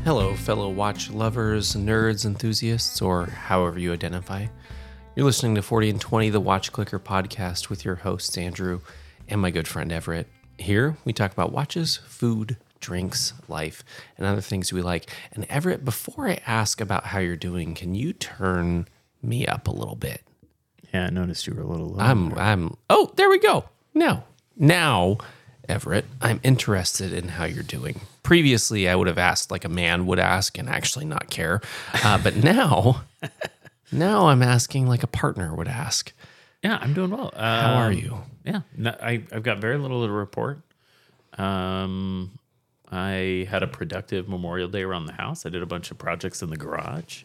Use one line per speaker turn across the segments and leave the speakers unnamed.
Hello, fellow watch lovers, nerds, enthusiasts, or however you identify. You're listening to 40 and 20, the Watch Clicker podcast with your hosts, Andrew and my good friend Everett. Here, we talk about watches, food, drinks, life, and other things we like. And Everett, before I ask about how you're doing, can you turn me up a little bit?
Yeah, I noticed you were a little low.
Oh, there we go. Now, Everett, I'm interested in how you're doing. Previously, I would have asked like a man would ask and actually not care. But now I'm asking like a partner would ask.
Yeah, I'm doing well.
How are you?
Yeah, no, I've got very little to report. I had a productive Memorial Day around the house. I did a bunch of projects in the garage.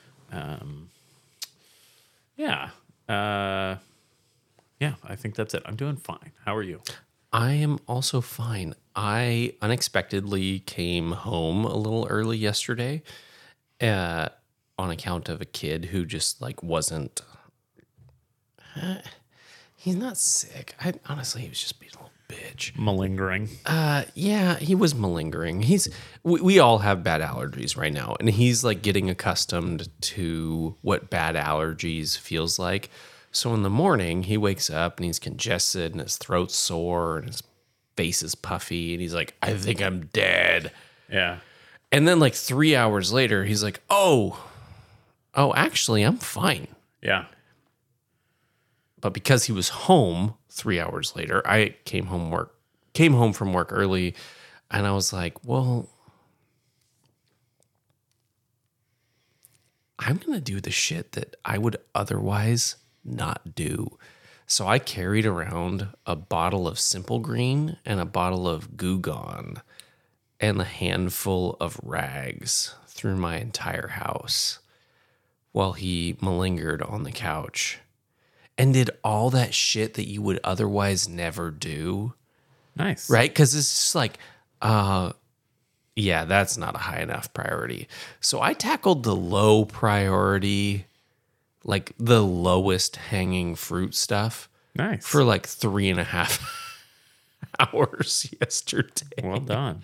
Yeah, I think that's it. I'm doing fine. How are you?
I am also fine. I unexpectedly came home a little early yesterday on account of a kid who just like wasn't... he's not sick. Honestly, he was just being a little bitch.
Malingering.
Yeah, he was malingering. We all have bad allergies right now, and he's like getting accustomed to what bad allergies feels like. So in the morning, he wakes up and he's congested and his throat's sore and his face is puffy and he's like, I think I'm dead.
Yeah.
And then like 3 hours later, he's like, oh, actually, I'm fine.
Yeah.
But because he was home 3 hours later, I came home from work early, and I was like, well, I'm going to do the shit that I would otherwise not do. So I carried around a bottle of Simple Green and a bottle of Goo Gone and a handful of rags through my entire house while he malingered on the couch and did all that shit that you would otherwise never do.
Nice.
Right? Because it's just like, yeah, that's not a high enough priority. So I tackled the low priority, like the lowest hanging fruit stuff.
Nice.
For like 3.5 hours yesterday.
Well done.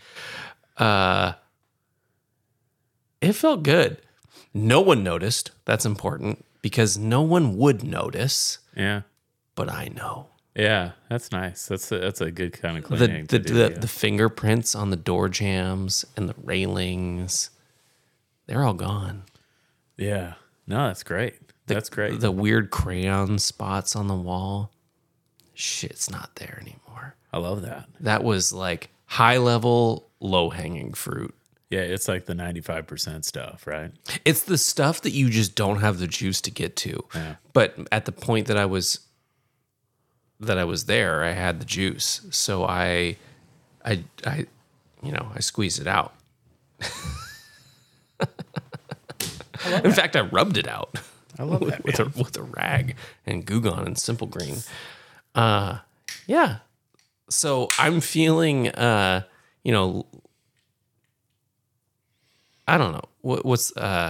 It felt good. No one noticed. That's important because no one would notice.
Yeah.
But I know.
Yeah, that's nice. That's a good kind of cleaning.
The fingerprints on the door jambs and the railings, they're all gone.
Yeah. No, that's great. That's great.
The weird crayon spots on the wall, shit's not there anymore.
I love that.
That was like high level, low hanging fruit.
Yeah, it's like the 95% stuff, right?
It's the stuff that you just don't have the juice to get to.
Yeah.
But at the point that I was there, I had the juice. So I squeezed it out. In fact, I rubbed it out.
I love that,
with a rag and Goo Gone and Simple Green. Yeah. So I'm feeling, I don't know what's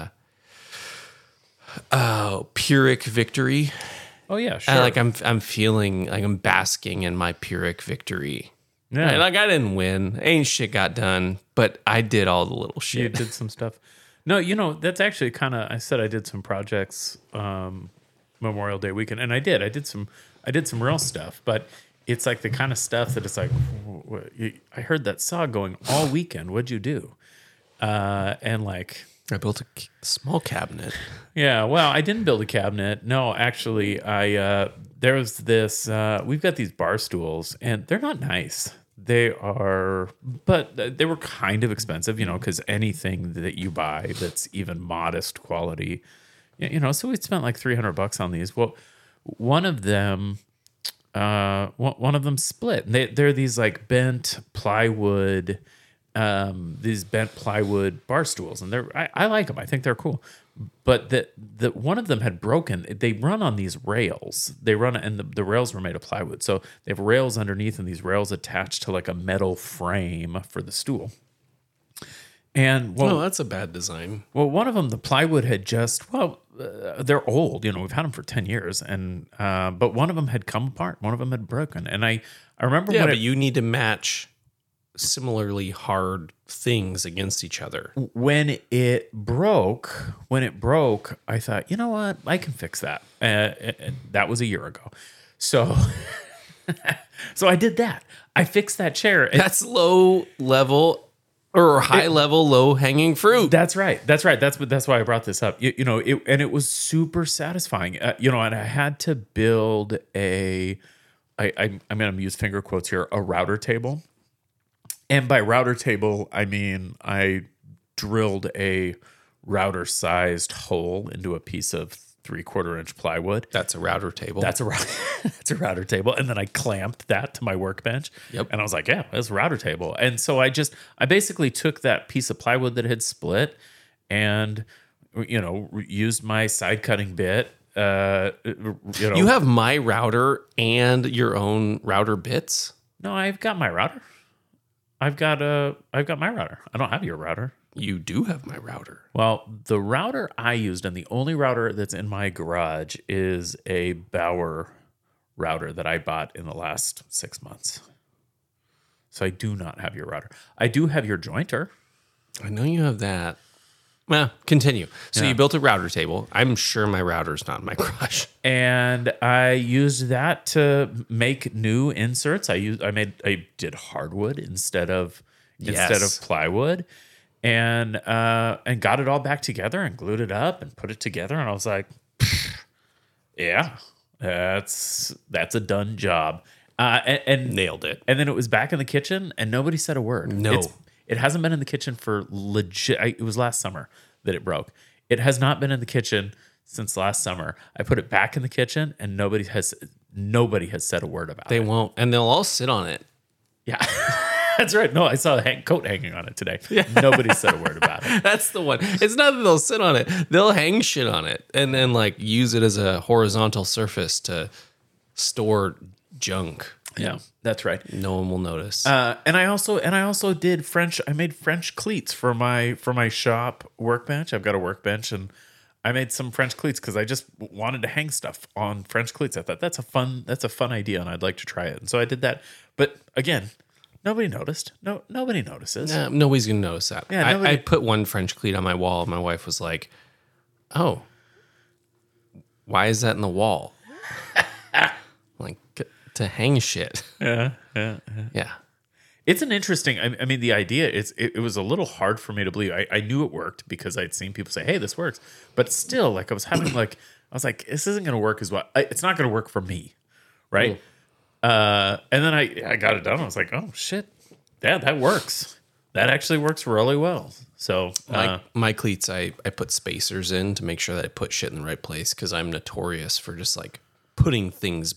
Pyrrhic victory.
Oh yeah, sure.
I'm feeling like I'm basking in my Pyrrhic victory.
Yeah.
And like I didn't win. Ain't shit got done, but I did all the little shit.
You did some stuff. No, that's actually kind of. I said I did some projects Memorial Day weekend, and I did some real stuff, but it's like the kind of stuff that it's like, I heard that saw going all weekend. What'd you do? And like,
I built a small cabinet.
Yeah, well, I didn't build a cabinet. No, actually, there was this. We've got these bar stools, and they're not nice. But they were kind of expensive, because anything that you buy that's even modest quality, so we spent like $300 on these. Well, one of them split. They're these like bent plywood bar stools, and I like them. I think they're cool. But the one of them had broken. They run on these rails. And the rails were made of plywood. So they have rails underneath, and these rails attached to like a metal frame for the stool. And
that's a bad design.
Well, one of them, the plywood had they're old. We've had them for 10 years, and but one of them had come apart. One of them had broken, and I remember.
Yeah, but you need to match similarly hard things against each other.
When it broke, I thought, you know what? I can fix that. That was a year ago. So, so I did that. I fixed that chair.
That's low level or high level, low hanging fruit.
That's right. That's why I brought this up. It was super satisfying. And I had to build I'm going to use finger quotes here, a router table. And by router table, I mean I drilled a router-sized hole into a piece of 3/4 inch plywood.
That's a router table.
That's a router table. And then I clamped that to my workbench.
Yep.
And I was like, yeah, that's a router table. And so I basically took that piece of plywood that had split and, used my side cutting bit.
You have my router and your own router bits?
No, I've got my router. I've got my router. I don't have your router.
You do have my router.
Well, the router I used, and the only router that's in my garage, is a Bauer router that I bought in the last 6 months. So I do not have your router. I do have your jointer.
I know you have that. Well, continue. So you built a router table. I'm sure my router's not in my garage.
And I used that to make new inserts. I did hardwood instead of plywood, and got it all back together and glued it up and put it together. And I was like, yeah, that's a done job. And
nailed it.
And then it was back in the kitchen, and nobody said a word.
No.
It hasn't been in the kitchen for legit. It was last summer that it broke. It has not been in the kitchen since last summer. I put it back in the kitchen, and nobody has said a word about it.
They won't, and they'll all sit on it.
Yeah, that's right. No, I saw a coat hanging on it today. Yeah. Nobody said a word about it.
That's the one. It's not that they'll sit on it; they'll hang shit on it, and then use it as a horizontal surface to store junk.
Yeah, that's right.
No one will notice.
And I also did French. I made French cleats for my shop workbench. I've got a workbench, and I made some French cleats because I just wanted to hang stuff on French cleats. I thought that's a fun idea, and I'd like to try it. And so I did that. But again, nobody noticed. Nobody notices.
Nah, nobody's gonna notice that.
Yeah,
I put one French cleat on my wall. And my wife was like, "Oh, why is that in the wall?" Like, to hang shit.
Yeah. It's an interesting. I mean, the idea is it was a little hard for me to believe. I knew it worked because I'd seen people say, "Hey, this works," but still, I was having I was like, "This isn't going to work as well. It's not going to work for me, right?" And then I got it done. I was like, "Oh shit, yeah, that works. That actually works really well." So
my cleats, I put spacers in to make sure that I put shit in the right place because I'm notorious for just putting things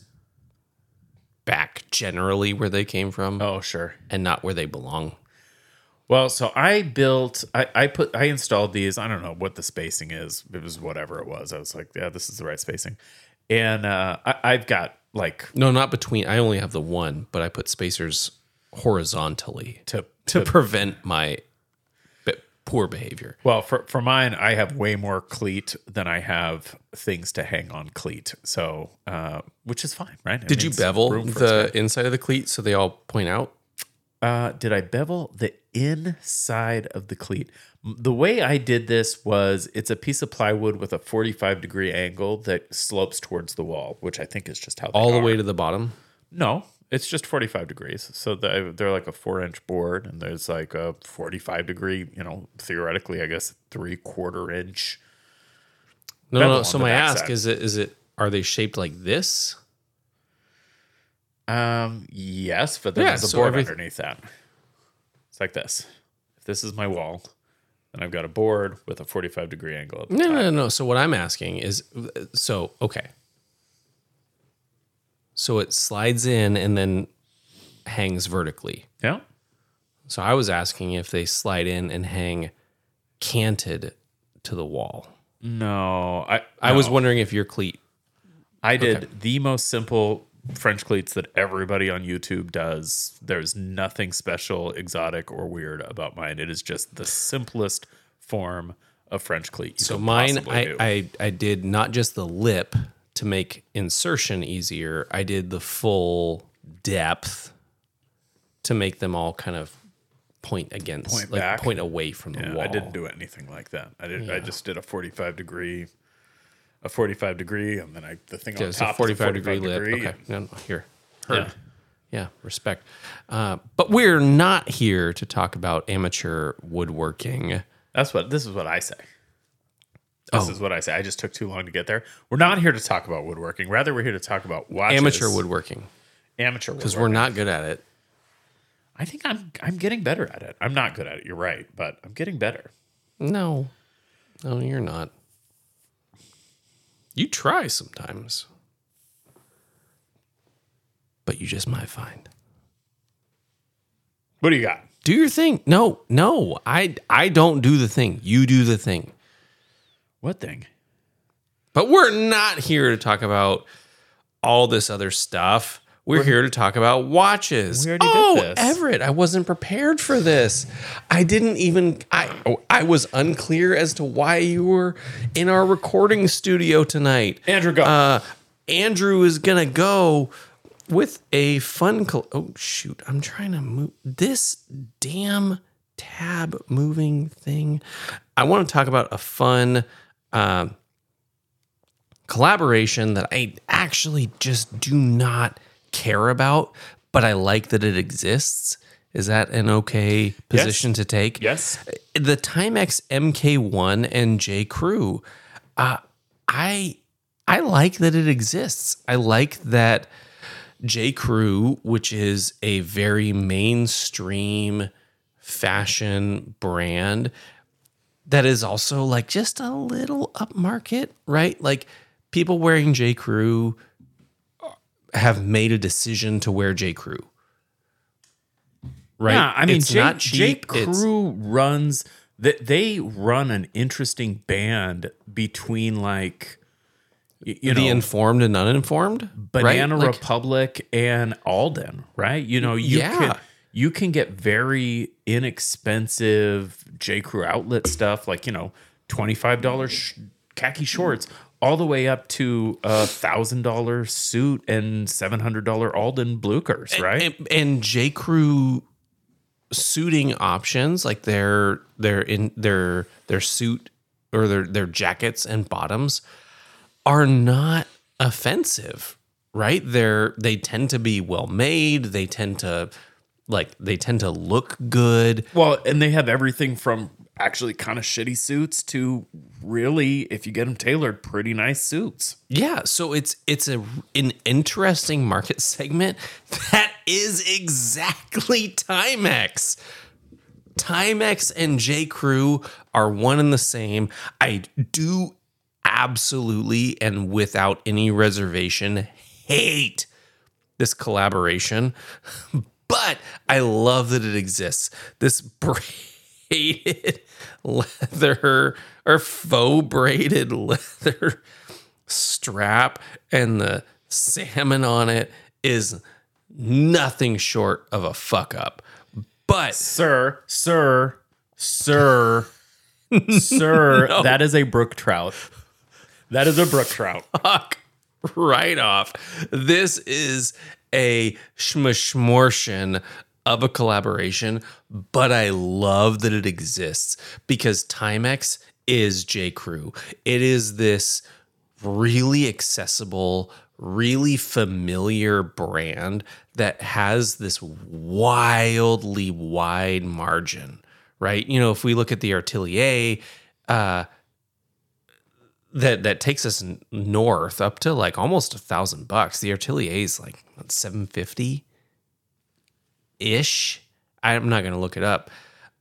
back generally where they came from.
Oh, sure.
And not where they belong.
Well, so I installed these. I don't know what the spacing is. It was whatever it was. I was like, yeah, this is the right spacing. And I've got
No, not between. I only have the one, but I put spacers horizontally to prevent my poor behavior.
Well, for mine, I have way more cleat than I have things to hang on cleat. So, which is fine, right?
Did you bevel the inside of the cleat so they all point out?
Did I bevel the inside of the cleat? The way I did this was it's a piece of plywood with a 45-degree angle that slopes towards the wall, which I think is just how they
all the way to the bottom?
No. It's just 45 degrees. So they're like a 4-inch board, and there's a 45-degree, theoretically, I guess, 3/4 inch.
No. So my ask is are they shaped like this?
Yes, but there's a board underneath that. It's like this. If this is my wall, then I've got a board with a 45-degree angle at the top.
No. So what I'm asking is, okay. So it slides in and then hangs vertically.
Yeah.
So I was asking if they slide in and hang canted to the wall.
No.
I was wondering if your cleat.
I did the most simple French cleats that everybody on YouTube does. There's nothing special, exotic, or weird about mine. It is just the simplest form of French cleat.
So mine, I did not just the lip to make insertion easier. I did the full depth to make them all kind of point against,
Point
like
back.
point away from the
Yeah,
wall.
I didn't do anything like that. I just did a 45 degree, and then the thing on
It's a
top
45
is a 45
degree lip.
degree.
Okay, no, here.
Yeah.
Yeah, respect. But we're not here to talk about amateur woodworking.
This is what I say. This is what I say. I just took too long to get there. We're not here to talk about woodworking. Rather, we're here to talk about watches.
Amateur woodworking.
Amateur woodworking.
Because we're not good at it.
I think I'm getting better at it. I'm not good at it. You're right, but I'm getting better.
No, you're not. You try sometimes. But you just might find.
What do you got?
Do your thing. No, I don't do the thing. You do the thing.
What thing?
But we're not here to talk about all this other stuff. We're here to talk about watches.
We already did this.
Everett, I wasn't prepared for this. I didn't even. I was unclear as to why you were in our recording studio tonight.
Andrew, go.
Andrew is gonna go with a fun. Oh shoot! I'm trying to move this damn tab moving thing. I want to talk about a fun collaboration that I actually just do not care about, but I like that it exists. Is that an okay position to take?
Yes.
The Timex MK1 and J. Crew. I like that it exists. I like that J. Crew, which is a very mainstream fashion brand that is also like just a little upmarket, right? Like people wearing J. Crew have made a decision to wear J. Crew. Right?
Yeah, I mean,
it's not cheap.
J. Crew runs they run an interesting band between like you know
the informed and uninformed,
Banana
right? Like,
Republic and Alden, right? You know, you can get very inexpensive J. Crew outlet stuff, like, you know, $25 khaki shorts, all the way up to $1,000 suit and $700 Alden Blukers, right?
And J. Crew suiting options, like their suit or their jackets and bottoms, are not offensive, right? They tend to be well made. They tend to look good.
Well, and they have everything from actually kind of shitty suits to really, if you get them tailored, pretty nice suits.
Yeah, so it's an interesting market segment that is exactly Timex. Timex and J. Crew are one and the same. I do absolutely and without any reservation hate this collaboration, but I love that it exists. This braided leather or faux braided leather strap and the salmon on it is nothing short of a fuck up. But
Sir, no. That is a brook trout. That is a brook trout.
fuck right off. This is a schmortion of a collaboration, but I love that it exists because Timex is J. Crew. It is this really accessible, really familiar brand that has this wildly wide margin, right? You know, if we look at the Artelier, that takes us north up to like almost $1,000. The Artelier is like $750 ish. I'm not going to look it up.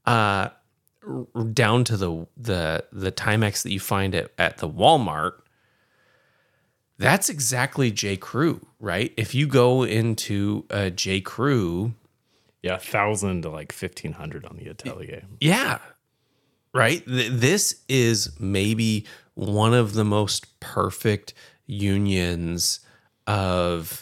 Down to the Timex that you find at the Walmart. That's exactly J. Crew, right? If you go into a J. Crew,
Yeah, 1,000 to like 1,500 on the Atelier.
yeah, right. This is maybe one of the most perfect unions of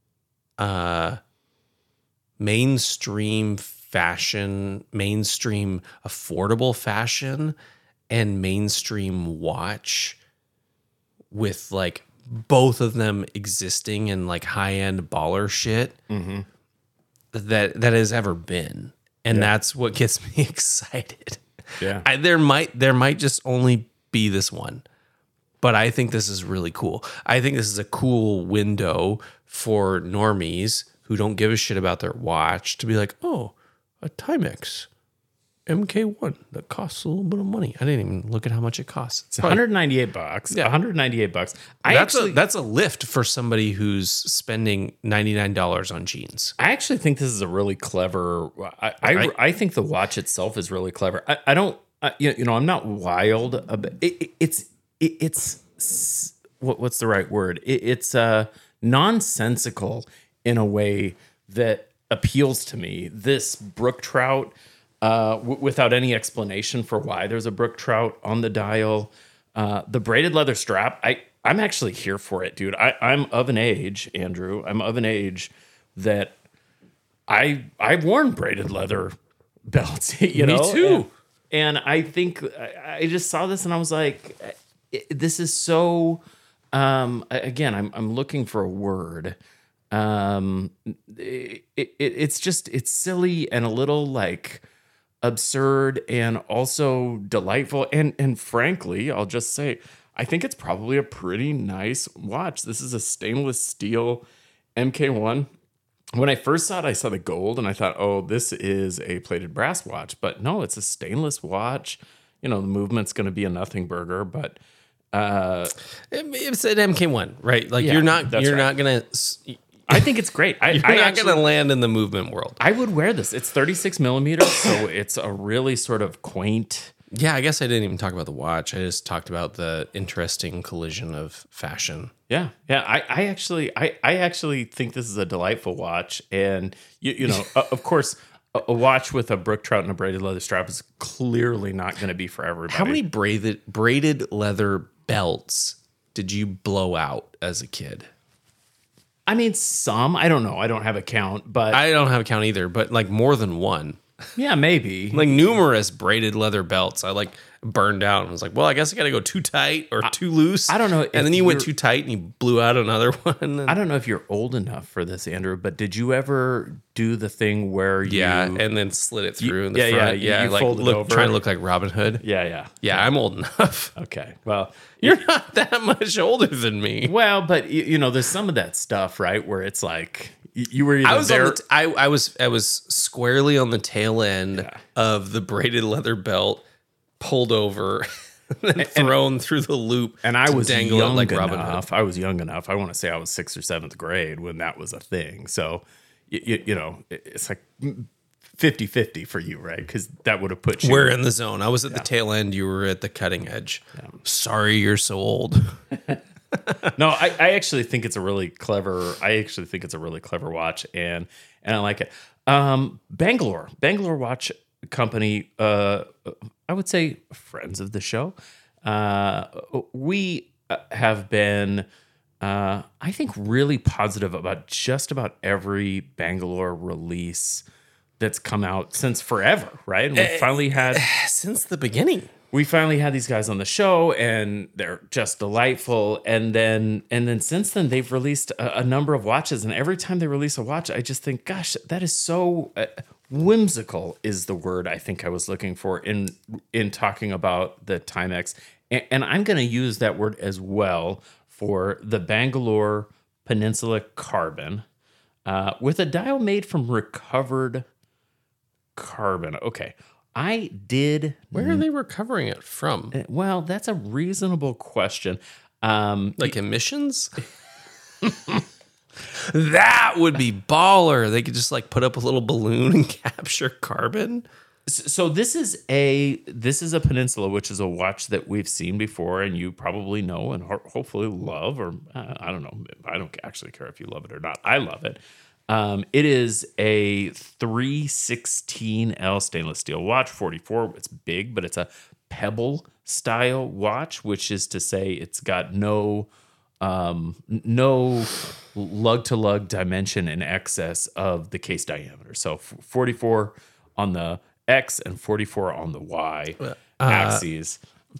mainstream fashion, mainstream affordable fashion, and mainstream watch, with like both of them existing in like high-end baller shit that has ever been. And that's what gets me excited.
Yeah.
There might just only be this one, but I think this is really cool. I think this is a cool window for normies who don't give a shit about their watch to be like, oh, a Timex MK1 that costs a little bit of money. I didn't even look at how much it costs.
It's $198.
Yeah.
$198.
That's a lift for somebody who's spending $99 on jeans.
I actually think this is a really clever. I think the watch itself is really clever. I don't. I'm not wild about it. It's what's the right word? It's nonsensical in a way that appeals to me. This brook trout, without any explanation for why there's a brook trout on the dial, the braided leather strap. I'm actually here for it, dude. I'm of an age, Andrew. I'm of an age that I've worn braided leather belts. Me
too.
And I think I just saw this and I was like, this is so. Again, I'm looking for a word. It's silly and a little like absurd and also delightful. And frankly, I'll just say, I think it's probably a pretty nice watch. This is a stainless steel MK1. When I first saw it, I saw the gold and I thought, oh, this is a plated brass watch. But no, it's a stainless watch. The movement's going to be a nothing burger, but
it's an MK1, right? Like you're not gonna.
I think it's great.
You're not gonna land in the movement world.
I would wear this. It's 36 millimeters, so it's a really sort of quaint.
Yeah, I guess I didn't even talk about the watch. I just talked about the interesting collision of fashion.
Yeah. I actually think this is a delightful watch, and of course, a watch with a brook trout and a braided leather strap is clearly not going to be for everybody.
How many braided leather belts did you blow out as a kid?
I mean, some. I don't know. I don't have a count, but
I don't have a count either. But like more than one.
Yeah, maybe.
Like numerous braided leather belts. I like burned out and was like, well, I guess I got to go too tight or too loose.
I don't know.
And then you went too tight and you blew out another one.
I don't know if you're old enough for this, Andrew, but did you ever do the thing where you...
Yeah, and then slit it through in the front?
Yeah,
like
fold it over.
Trying to look like Robin Hood.
Yeah.
Yeah, I'm old enough.
Okay, well...
You're not that much older than me.
Well, but, there's some of that stuff, right, where it's like... You were either there...
I was squarely on the tail end of the braided leather belt, pulled over, and thrown through the loop.
And I was young
like Robin Hood.
I was young enough. I want to say I was 6th or 7th grade when that was a thing. So, it's like 50-50 for you, right? Because that would have put you...
We're in the zone. I was at the tail end. You were at the cutting edge. Yeah. Sorry you're so old.
No, I actually think it's a really clever. Watch, and I like it. Bangalore Watch Company. I would say friends of the show. We have been, I think, really positive about just about every Bangalore release that's come out since forever, right? And we finally had
since the beginning.
We finally had these guys on the show, and they're just delightful. And then since then, they've released a number of watches. And every time they release a watch, I just think, gosh, that is so whimsical. Is the word I think I was looking for in talking about the Timex. And I'm going to use that word as well for the Bangalore Peninsula Carbon, with a dial made from recovered carbon. Okay. I did.
Where are they recovering it from?
Well, that's a reasonable question.
Like emissions? That would be baller. They could just like put up a little balloon and capture carbon.
So this is a Peninsula, which is a watch that we've seen before, and you probably know and hopefully love, or I don't know. I don't actually care if you love it or not. I love it. It is a 316L stainless steel watch, 44. It's big, but it's a pebble style watch, which is to say it's got no lug to lug dimension in excess of the case diameter. So 44 on the X and 44 on the Y axes.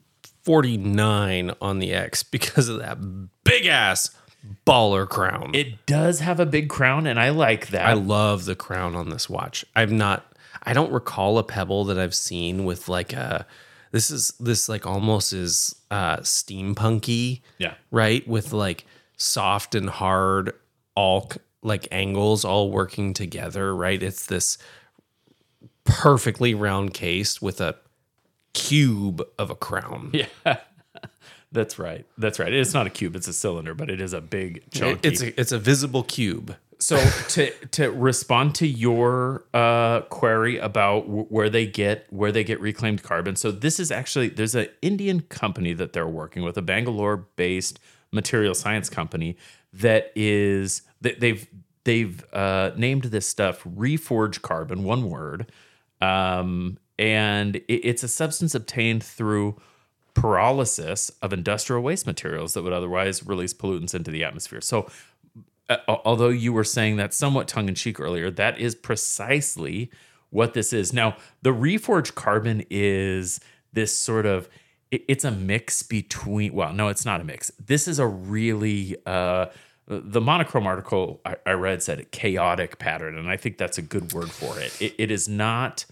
49 on the X because of that big ass baller crown.
It does have a big crown, and I like that.
I love the crown on this watch. I I don't recall a Pebble that I've seen with like a. This like almost is steampunky.
Yeah.
Right, with like soft and hard like angles all working together. Right, it's this perfectly round case with a cube of a crown.
Yeah. That's right. It's not a cube, it's a cylinder, but it is a big chunky.
It's a visible cube.
So to respond to your query about where they get reclaimed carbon. So this is actually, there's an Indian company that they're working with, a Bangalore-based material science company that is they've named this stuff Reforge Carbon, one word, and it's a substance obtained through pyrolysis of industrial waste materials that would otherwise release pollutants into the atmosphere. So although you were saying that somewhat tongue-in-cheek earlier, that is precisely what this is. Now, the Reforge Carbon is this sort of, it's a mix between, well, no, it's not a mix. This is a really, the Monochrome article I read said a chaotic pattern, and I think that's a good word for it. It is not,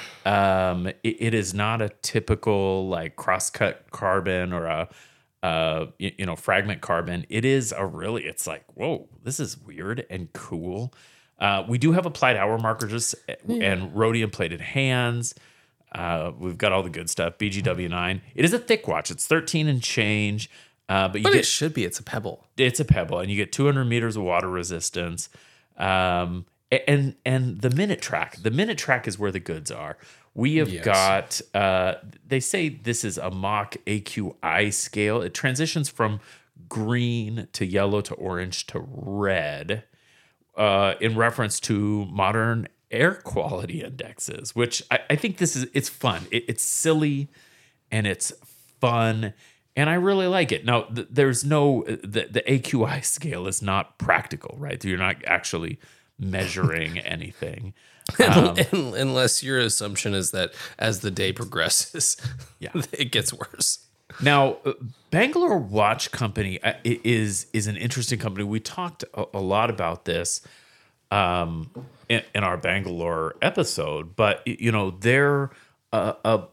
it is not a typical like cross-cut carbon or a, fragment carbon. It is it's like, whoa, this is weird and cool. We do have applied hour markers and rhodium plated hands. We've got all the good stuff. BGW9. It is a thick watch. It's 13 and change. But
it should be. It's a Pebble.
It's a Pebble, and you get 200 meters of water resistance. And the minute track. The minute track is where the goods are. We have got, they say this is a Mach AQI scale. It transitions from green to yellow to orange to red in reference to modern air quality indexes, which I think it's fun. It's silly and it's fun. And I really like it. Now, there's no, the AQI scale is not practical, right? You're not actually measuring anything.
Unless your assumption is that as the day progresses, it gets worse.
Now, Bangalore Watch Company is an interesting company. We talked a lot about this in our Bangalore episode, but they're a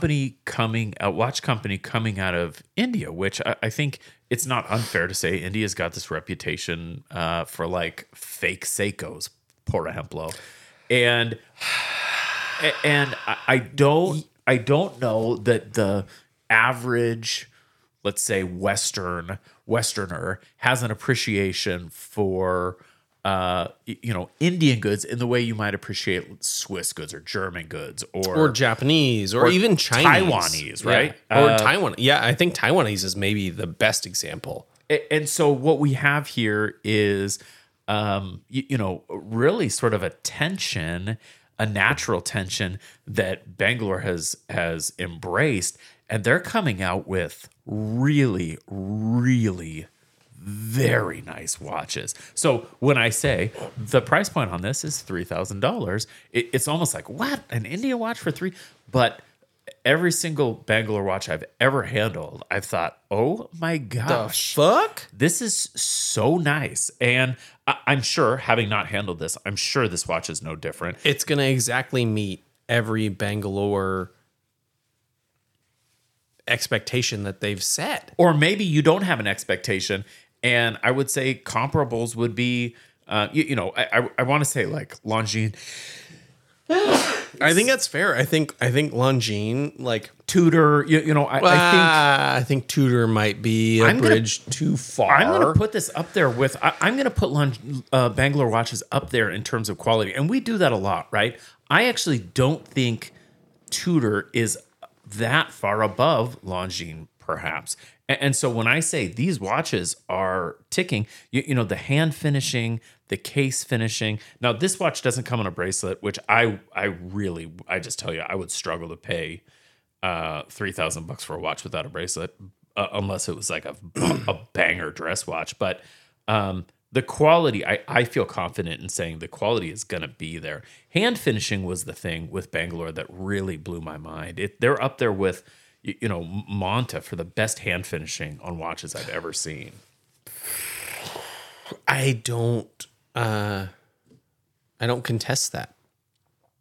watch company coming out of India, which I think it's not unfair to say India's got this reputation for like fake Seikos, por ejemplo. And I don't know that the average, let's say Westerner has an appreciation for Indian goods in the way you might appreciate Swiss goods or German goods
or Japanese or even Chinese,
Taiwanese, right?
Or Taiwan. Yeah, I think Taiwanese is maybe the best example.
And so what we have here is really sort of a natural tension that Bangalore has embraced, and they're coming out with really, really very nice watches. So when I say the price point on this is $3,000, it's almost like, what? An India watch for $3,000? But every single Bangalore watch I've ever handled, I've thought, oh my gosh,
the fuck?
This is so nice. And I'm sure, having not handled this, I'm sure this watch is no different.
It's going to exactly meet every Bangalore expectation that they've set.
Or maybe you don't have an expectation. And I would say comparables would be, I want to say like Longines.
I think that's fair. I think Longines, like
Tudor,
I think Tudor might be a bridge too far.
I'm going to put this up there with, I'm going to put Bangalore watches up there in terms of quality. And we do that a lot, right? I actually don't think Tudor is that far above Longines, perhaps. And so when I say these watches are ticking, the hand finishing, the case finishing. Now, this watch doesn't come on a bracelet, which I just tell you, I would struggle to pay $3,000 for a watch without a bracelet, unless it was like a banger dress watch. But the quality, I feel confident in saying the quality is going to be there. Hand finishing was the thing with Bangalore that really blew my mind. They're up there with Monta for the best hand finishing on watches I've ever seen.
I don't contest that.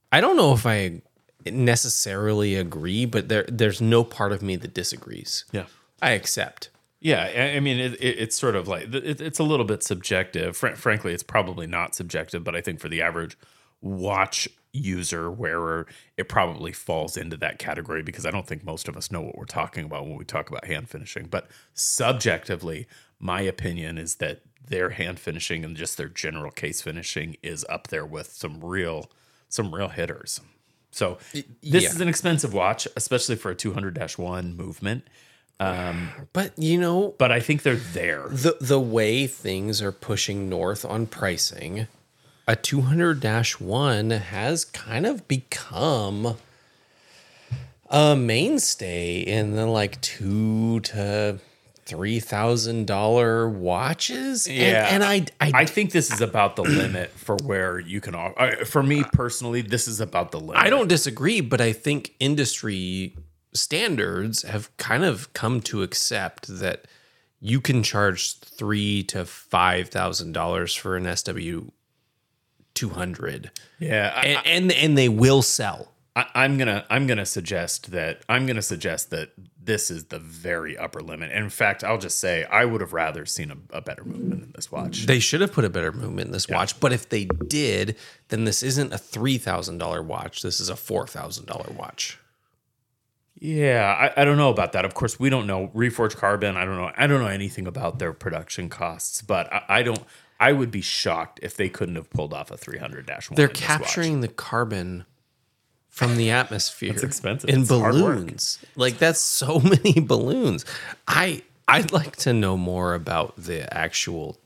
I don't know if I necessarily agree, but there's no part of me that disagrees.
Yeah.
I accept.
Yeah, I mean, it's sort of like it's a little bit subjective. Frankly, it's probably not subjective, but I think for the average watch user, wearer, it probably falls into that category because I don't think most of us know what we're talking about when we talk about hand finishing. But subjectively, my opinion is that their hand finishing and just their general case finishing is up there with some real hitters. So this is an expensive watch, especially for a 200-1 movement.
But
But I think they're there.
the way things are pushing north on pricing, a 200-1 has kind of become a mainstay in the like $2,000 to $3,000 watches.
Yeah,
and
I think this is about the limit for where you can. For me personally, this is about the limit.
I don't disagree, but I think industry standards have kind of come to accept that you can charge $3,000 to $5,000 for an SW 200.
Yeah,
And they will sell.
I'm gonna suggest that this is the very upper limit. And in fact, I'll just say I would have rather seen a better movement in this watch.
They should have put a better movement in this watch, but if they did, then this isn't a $3,000 watch. This is a $4,000 watch.
Yeah, I don't know about that. Of course, we don't know Reforged Carbon. I don't know anything about their production costs, but I would be shocked if they couldn't have pulled off a 300-1.
They're capturing the carbon from the atmosphere.
It's expensive.
In
It's hard work.
balloons. Like that's so many balloons. I'd like to know more about the actual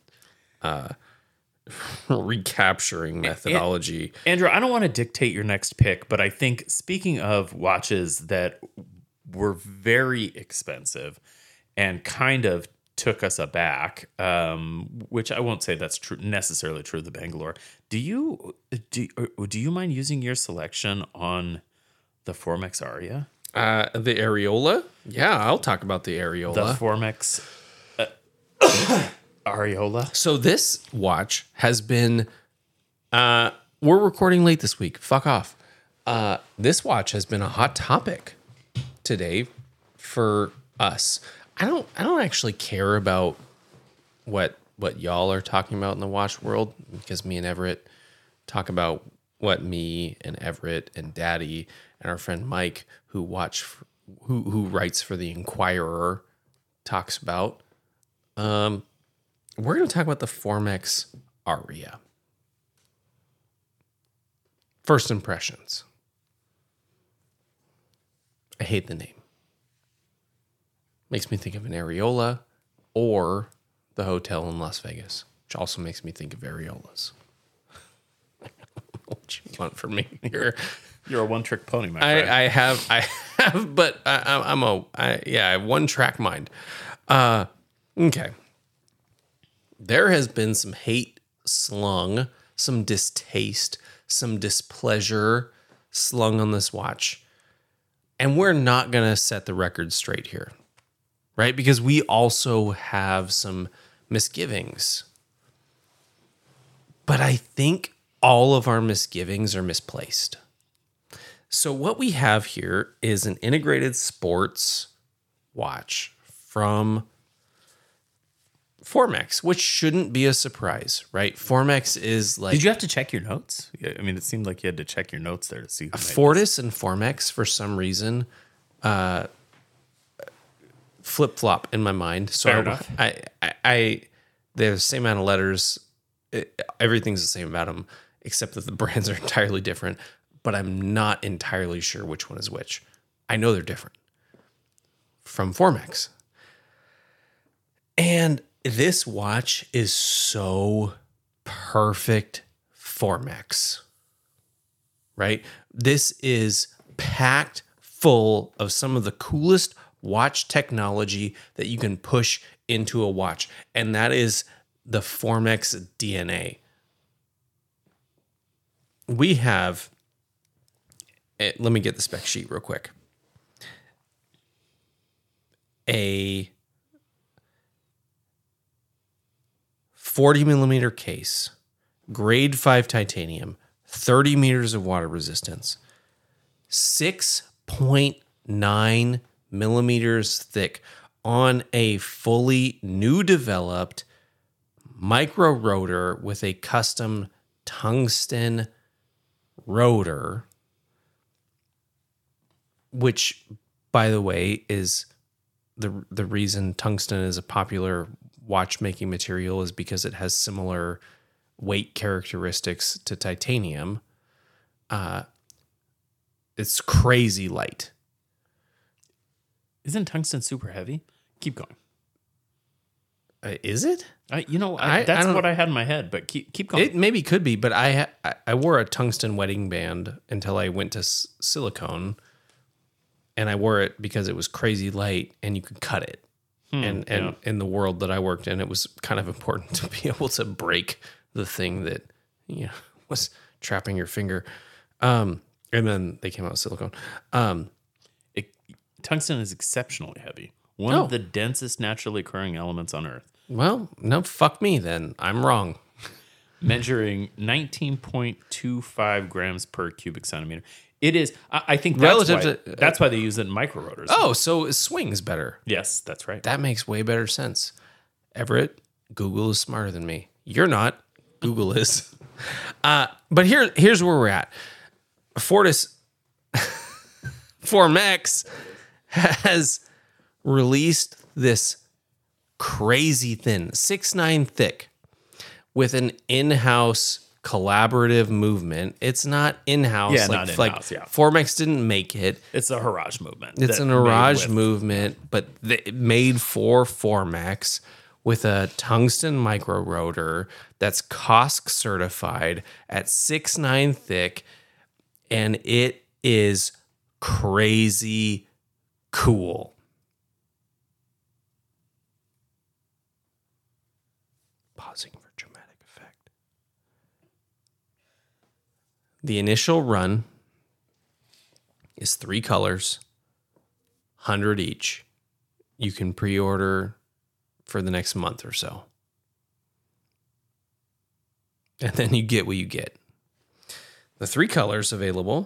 recapturing methodology.
Andrew, I don't want to dictate your next pick, but I think speaking of watches that were very expensive and kind of took us aback, which I won't say that's necessarily true of the Bangalore. Do you mind using your selection on the Formex Aria?
The Areola? Yeah, I'll talk about the
The
Areola.
Formex Areola.
So this watch has been we're recording late this week. Fuck off. This watch has been a hot topic today for us. I don't actually care about what y'all are talking about in the watch world because me and Everett talk about what me and Everett and Daddy and our friend Mike who writes for the Inquirer talks about. We're going to talk about the Formex Aria. First impressions. I hate the name. Makes me think of an Areola or the hotel in Las Vegas, which also makes me think of areolas. What you want from me here?
You're a one-trick pony, my friend.
I have, but I have one-track mind. Okay. There has been some hate slung, some distaste, some displeasure slung on this watch. And we're not going to set the record straight here, right? Because we also have some misgivings. But I think all of our misgivings are misplaced. So what we have here is an integrated sports watch from Formex, which shouldn't be a surprise, right? Formex is like...
Did you have to check your notes? Yeah, I mean, it seemed like you had to check your notes there to see who made
Fortis and Formex, for some reason, flip-flop in my mind. So
Fair enough.
they're the same amount of letters. Everything's the same about them, except that the brands are entirely different. But I'm not entirely sure which one is which. I know they're different from Formex. And this watch is so perfect Formex, right? This is packed full of some of the coolest watch technology that you can push into a watch. And that is the Formex DNA. We have, let me get the spec sheet real quick. A 40 millimeter case, grade 5 titanium, 30 meters of water resistance, 6.9 millimeters thick on a fully new developed micro rotor with a custom tungsten rotor, which, by the way, is the reason tungsten is a popular watchmaking material is because it has similar weight characteristics to titanium. It's crazy light.
Isn't tungsten super heavy? Keep going.
Is it?
That's
don't-
what I had in my head, but keep going.
It maybe could be, but I wore a tungsten wedding band until I went to silicone, and I wore it because it was crazy light and you could cut it. And in the world that I worked in, it was kind of important to be able to break the thing that was trapping your finger. And then they came out with silicone.
Tungsten is exceptionally heavy. One of the densest naturally occurring elements on Earth.
Well, no, fuck me then. I'm wrong.
Measuring 19.25 grams per cubic centimeter. It is, I think that's that's why they use it in micro rotors.
Oh, so it swings better.
Yes, that's right.
That makes way better sense. Everett, Google is smarter than me. You're not. Google is. But here's where we're at. Fortis Formex has released this crazy thin, 6'9" thick, with an in-house collaborative movement. It's not in-house.
Yeah, not in-house, yeah.
Formex didn't make it.
It's a Haraj movement.
It's an Haraj movement, but made for Formex with a tungsten micro rotor that's COSC certified at 6'9" thick, and it is crazy cool. Pausing for dramatic effect. The initial run is 3 colors, 100 each. You can pre-order for the next month or so. And then you get what you get. The 3 colors available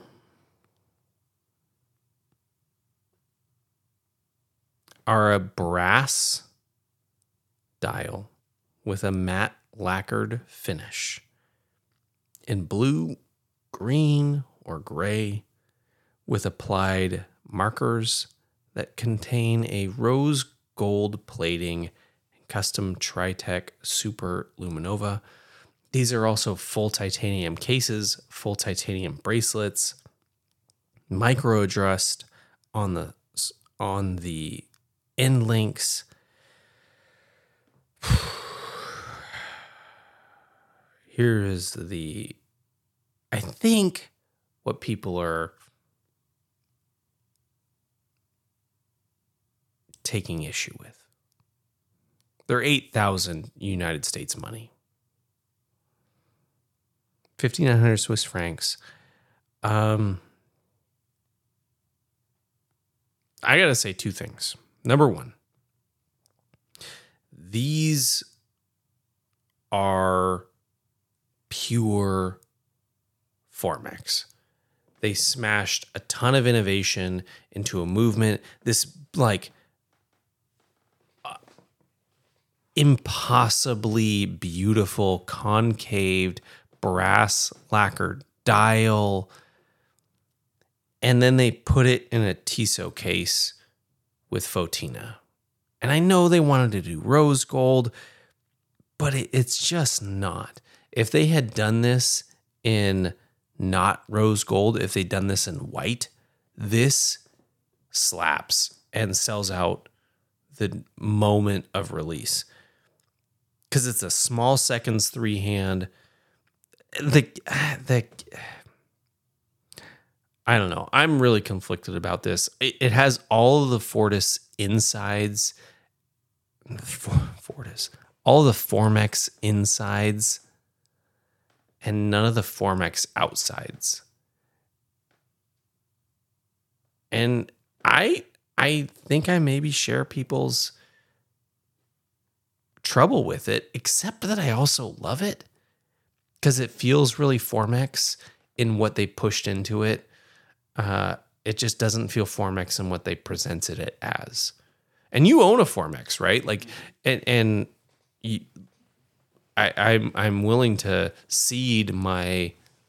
are a brass dial with a matte lacquered finish in blue, green, or gray, with applied markers that contain a rose gold plating and custom Tritech Super Luminova. These are also full titanium cases, full titanium bracelets, micro adjust on the end links. Here is I think what people are taking issue with. They're 8,000 United States money. 1,500 Swiss francs. I got to say 2 things. Number 1, these are pure Formex. They smashed a ton of innovation into a movement. This impossibly beautiful concaved brass lacquered dial. And then they put it in a Tissot case with Fotina. And I know they wanted to do rose gold, but it's just not. If they had done this in not rose gold, if they'd done this in white, this slaps and sells out the moment of release. Because it's a small seconds 3-hand. I don't know. I'm really conflicted about this. It has all of the Fortis insides. All of the Formex insides and none of the Formex outsides. And I think I maybe share people's trouble with it, except that I also love it because it feels really Formex. in what they pushed into it. It just doesn't feel Formex in what they presented it as. And you own a Formex, right? Like, and I'm willing to cede my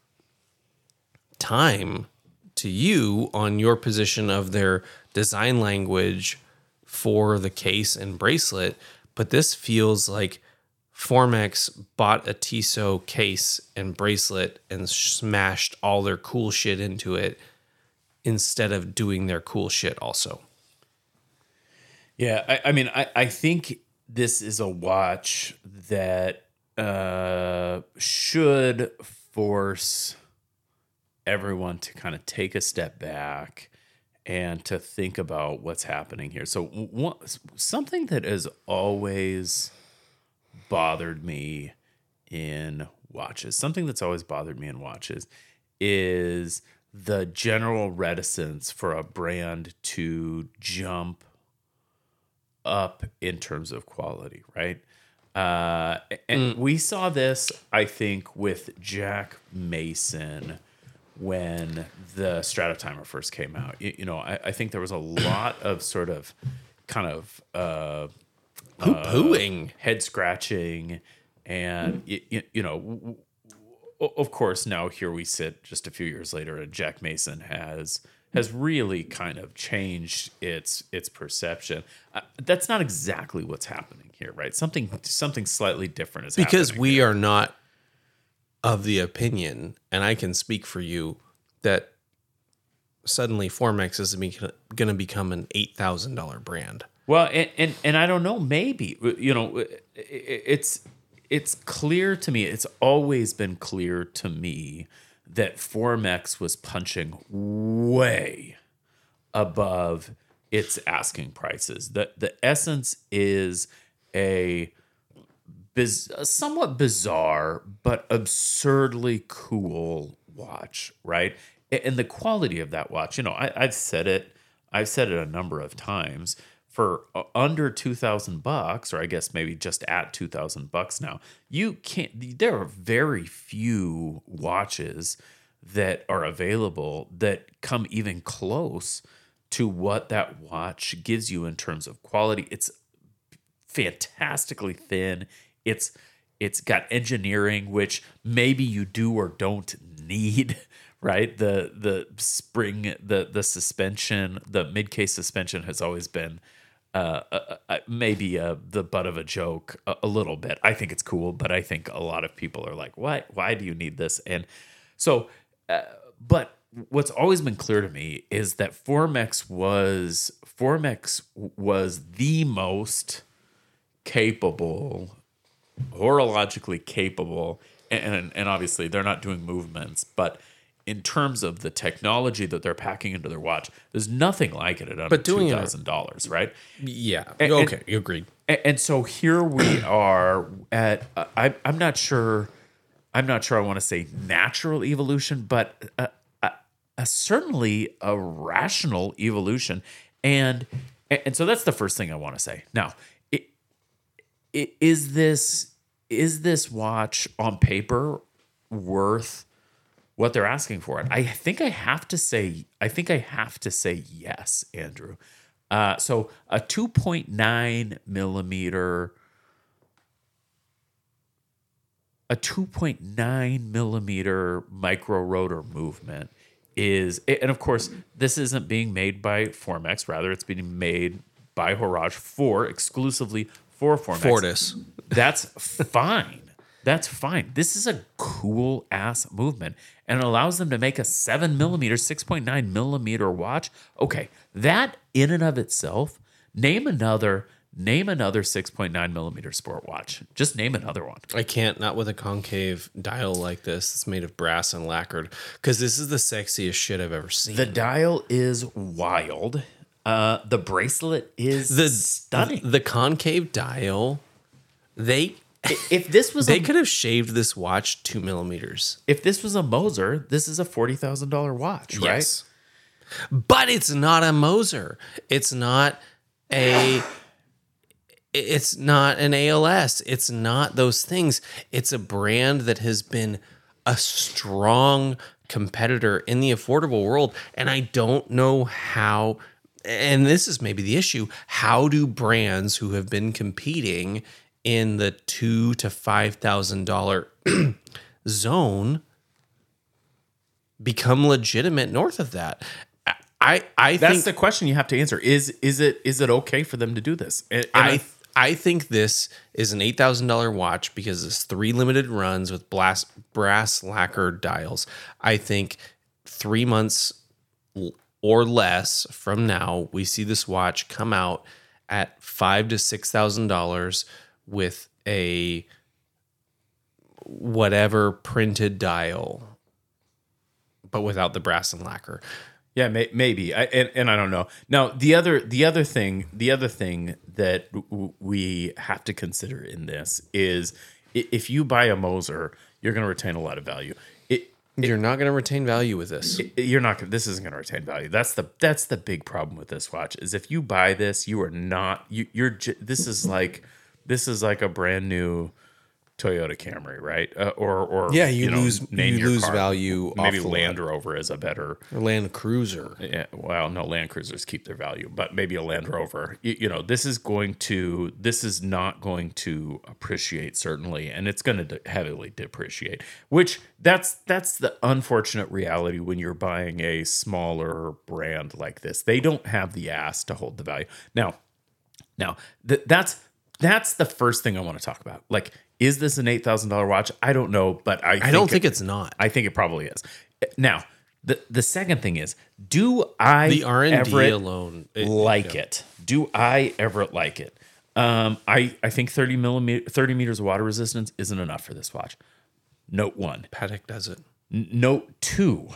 time to you on your position of their design language for the case and bracelet, but this feels like Formex bought a Tissot case and bracelet and smashed all their cool shit into it instead of doing their cool shit also.
Yeah, I mean, I think this is a watch that should force everyone to kind of take a step back and to think about what's happening here. So something that has always bothered me in watches, is the general reticence for a brand to jump up in terms of quality, right? And we saw this, I think, with Jack Mason when the Stratotimer first came out. I think there was a lot of sort of kind of
Poo-pooing.
head scratching, and of course, now here we sit just a few years later, and Jack Mason has really kind of changed its perception. That's not exactly what's happening here, right? Something slightly different is
Because
happening
we
here.
are not of the opinion, and I can speak for you, that suddenly Formex is going to become an $8,000 brand.
Well, and I don't know, maybe, it's clear to me, it's always been clear to me that Formex was punching way above its asking prices. The essence is a somewhat bizarre but absurdly cool watch, right? And the quality of that watch, I've said it a number of times. For under $2,000, or I guess maybe just at $2,000 now, there are very few watches that are available that come even close to what that watch gives you in terms of quality. It's fantastically thin. It's got engineering, which maybe you do or don't need, right? The spring, the suspension, the mid-case suspension has always been maybe the butt of a joke a little bit. I think it's cool, but I think a lot of people are like, why do you need this? And so, but what's always been clear to me is that Formex was the most capable, horologically capable, and obviously they're not doing movements, but in terms of the technology that they're packing into their watch, there's nothing like it at under $2,000, right?
Yeah. Okay, you agreed.
And so here we are at I'm not sure I want to say natural evolution, but certainly a rational evolution, and so that's the first thing I want to say. Now, is this watch on paper worth what they're asking for it? I think I have to say yes, Andrew. So a 2.9 millimeter micro rotor movement is, and of course, this isn't being made by Formex. Rather, it's being made by Horage exclusively for Formex.
Fortis.
That's fine. That's fine. This is a cool ass movement, and it allows them to make a 7 millimeter, 6.9 millimeter watch. Okay, that in and of itself, name another 6.9 millimeter sport watch. Just name another one.
I can't, not with a concave dial like this. It's made of brass and lacquered, because this is the sexiest shit I've ever seen.
The dial is wild. The bracelet is stunning.
The concave dial,
if this was
they could have shaved this watch 2 millimeters.
If this was a Moser, this is a $40,000 watch, right?
Yes. But it's not a Moser. It's not an ALS. It's not those things. It's a brand that has been a strong competitor in the affordable world. And I don't know how, and this is maybe the issue, how do brands who have been competing in the $2,000 to $5,000 zone become legitimate north of that? I
That's
think
the question you have to answer. Is it okay for them to do this? And
I think this is an $8,000 watch because it's 3 limited runs with brass lacquer dials. I think 3 months or less from now, we see this watch come out at $5,000 to $6,000 with a whatever printed dial, but without the brass and lacquer.
yeah, maybe. And I don't know. Now, the other thing that we have to consider in this is if you buy a Moser, you're going to retain a lot of value.
You're not going to retain value with this.
You're not. This isn't going to retain value. That's the big problem with this watch. Is if you buy this, you are not. This is like a brand new Toyota Camry, right? Or
Yeah, you
know,
lose
name your car.
value.
Maybe
off the
Land
lot.
Rover is a better.
Or Land Cruiser.
Yeah, well, no, Land Cruisers keep their value, but maybe a Land Rover. This is not going to appreciate, certainly, and it's going to heavily depreciate. Which that's the unfortunate reality when you're buying a smaller brand like this. They don't have the ass to hold the value. Now, that's the first thing I want to talk about. Like, is this an $8,000 watch? I don't know, but I
don't think it's not.
I think it probably is. Now, the second thing is, do I
The R&D
ever
alone
like it? Do I ever like it? I think 30 meters of water resistance isn't enough for this watch. Note 1.
Patek does it.
Note 2.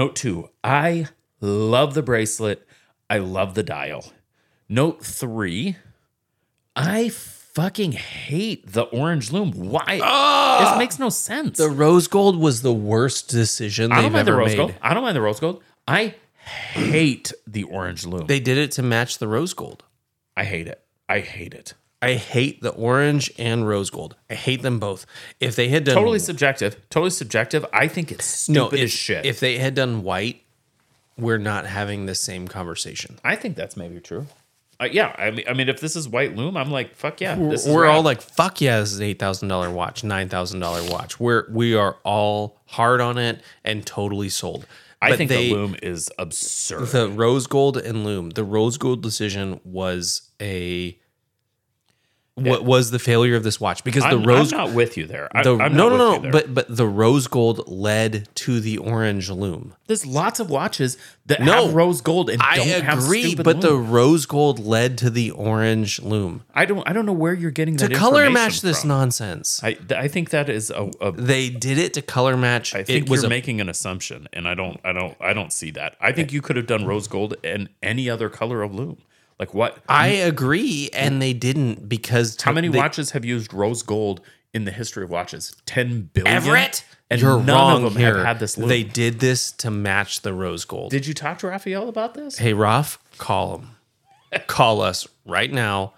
I love the bracelet. I love the dial. Note 3. I fucking hate the orange lume. Why? This makes no sense.
The rose gold was the worst decision
I
they've
don't mind the
ever
rose
made.
gold. I don't mind the rose gold. I hate the orange lume.
They did it to match the rose gold.
I hate it. I hate
the orange and rose gold. I hate them both. If they had done
Totally subjective. I think it's stupid as shit.
If they had done white, we're not having the same conversation.
I think that's maybe true. Yeah, I mean, if this is white lume, I'm like, fuck yeah. This is
We're
rad.
all like, fuck yeah, this is an $8,000 watch, $9,000 watch. We are all hard on it and totally sold.
I
But
think the lume is absurd.
the rose gold and lume, the rose gold decision was what was the failure of this watch because
I'm
rose
not with you there.
no,
I'm not with you there.
but the rose gold led to the orange lume.
There's lots of watches that have rose gold and
I
don't have
agree,
stupid
but the
lume.
rose gold led to the orange lume.
I don't know where you're getting that
To color
information
match this
from.
nonsense.
I think that is a
They did it to color match.
I think
it was
you're
a
making an assumption, and I don't see that. I think you could have done rose gold and any other color of lume. Like what?
I agree, and they didn't because
How many watches have used rose gold in the history of watches? 10 billion.
Everett?
And
You're
none
wrong
of them
here.
have had this lume.
They did this to match the rose gold.
Did you talk to Raphael about this?
Hey, Ralph, call him. Call us right now.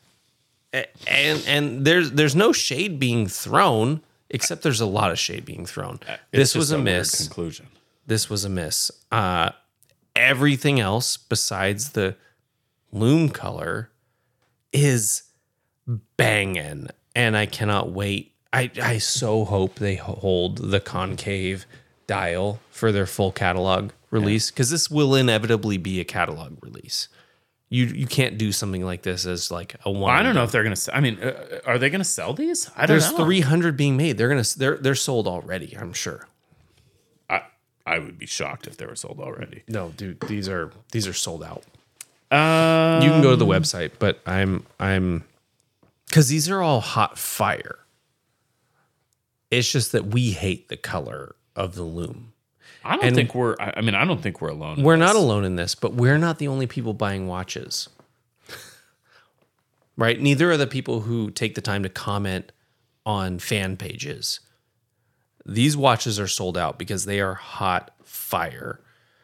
And there's no shade being thrown, except there's a lot of shade being thrown.
It's
This was
just
a
weird
miss.
conclusion.
This was a miss. Everything else besides the lume color is banging, and I cannot wait. I so hope they hold the concave dial for their full catalog release because this will inevitably be a catalog release. You can't do something like this as like a one.
I don't know if they're gonna. I mean, are they gonna sell these? I don't
There's
know.
300 being made. They're sold already. I'm sure.
I would be shocked if they were sold already.
No, dude, these are sold out. You can go to the website, but I'm because these are all hot fire. It's just that we hate the color of the lume.
I don't think we're. I mean, I don't think we're alone.
We're not alone in this, but we're not the only people buying watches. Right? Neither are the people who take the time to comment on fan pages. These watches are sold out because they are hot fire.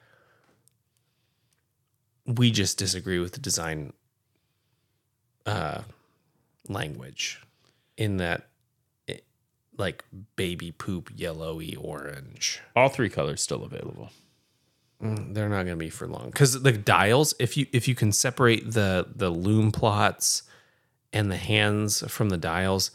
We just disagree with the design language in that like baby poop yellowy orange.
All three colors still available.
They're not going to be for long because the dials. If you can separate the loom plots and the hands from the dials,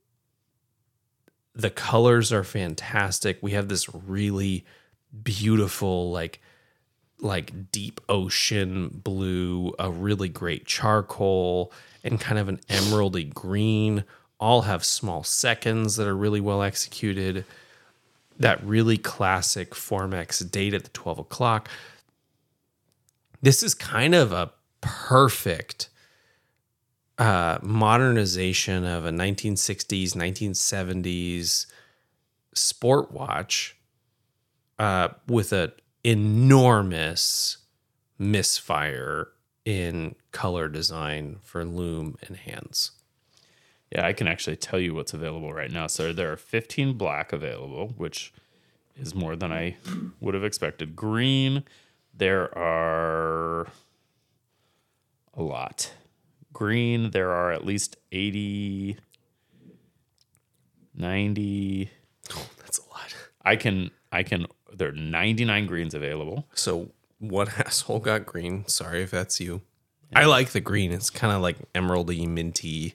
the colors are fantastic. We have this really beautiful like deep ocean blue, a really great charcoal, and kind of an emeraldy green. All have small seconds that are really well executed. That really classic Formex date at the 12 o'clock. This is kind of a perfect modernization of a 1960s, 1970s sport watch with an enormous misfire in color design for loom and hands.
Yeah, I can actually tell you what's available right now. So there are 15 black available, which is more than I would have expected. Green, there are a lot. Green, there are at least 80, 90.
Oh, that's a lot.
There are 99 greens available.
So one asshole got green. Sorry if that's you. Yeah. I like the green. It's kind of like emeraldy, minty.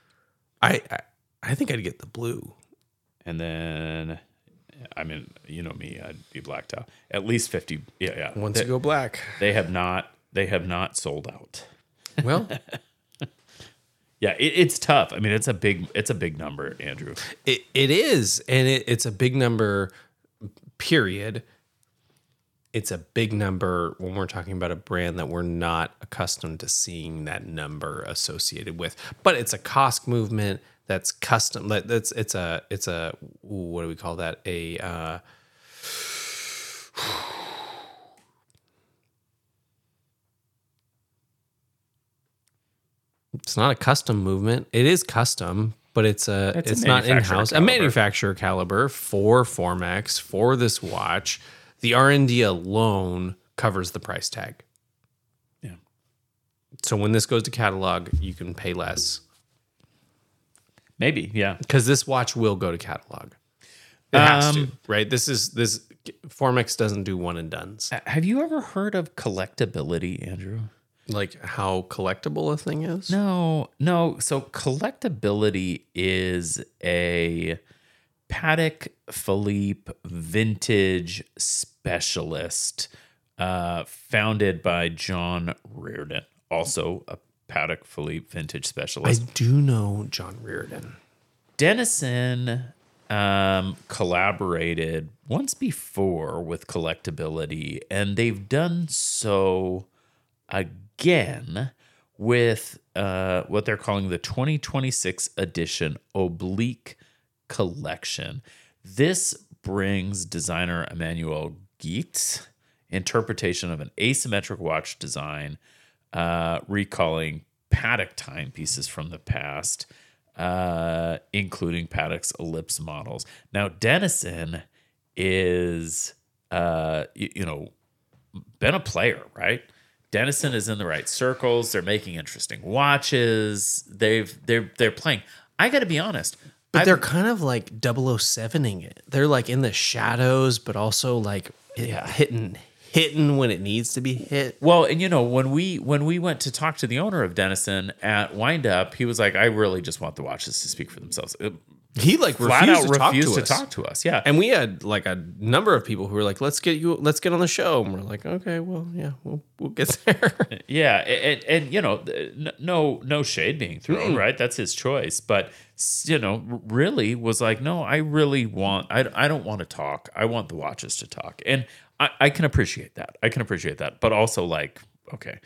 I think I'd get the blue.
And then, I mean, you know me, I'd be blacked out. At least 50. Yeah.
Once you go black.
They have not sold out.
Well,
yeah, it's tough. I mean, it's a big number, Andrew.
It is, and it's a big number, period. It's a big number when we're talking about a brand that we're not accustomed to seeing that number associated with. But it's a cost movement that's custom. It's a what do we call that? It's not a custom movement. It is custom, but it's not in-house. A manufacturer caliber for Formex for this watch. The R&D alone covers the price tag.
Yeah.
So when this goes to catalog, you can pay less.
Maybe, yeah.
Because this watch will go to catalog. It has to, right? This Formex doesn't do one and dones.
Have you ever heard of collectability, Andrew?
Like how collectible a thing is?
No. So collectability is a Patek Philippe vintage specialist founded by John Reardon, also a Patek Philippe vintage specialist.
I do know John Reardon.
Dennison collaborated once before with collectability, and they've done so again with what they're calling the 2026 edition Oblique Collection. This brings designer Emmanuel Guit's interpretation of an asymmetric watch design, recalling Patek timepieces from the past, including Patek's ellipse models. Now, Dennison is, been a player, right? Dennison is in the right circles. They're making interesting watches. They're playing. I got to be honest.
But they're kind of like 007ing it. They're like in the shadows, but also like hitting when it needs to be hit.
Well, and when we went to talk to the owner of Dennison at Wind Up, he was like, "I really just want the watches to speak for themselves."
He like
flat out refused
to
talk to us. Yeah,
and we had like a number of people who were like, "Let's get on the show," and we're like, "Okay, well, yeah, we'll get there."
Yeah, and no shade being thrown, right? That's his choice, but really was like, no, I really want. I don't want to talk. I want the watches to talk, and I can appreciate that. But also like, okay.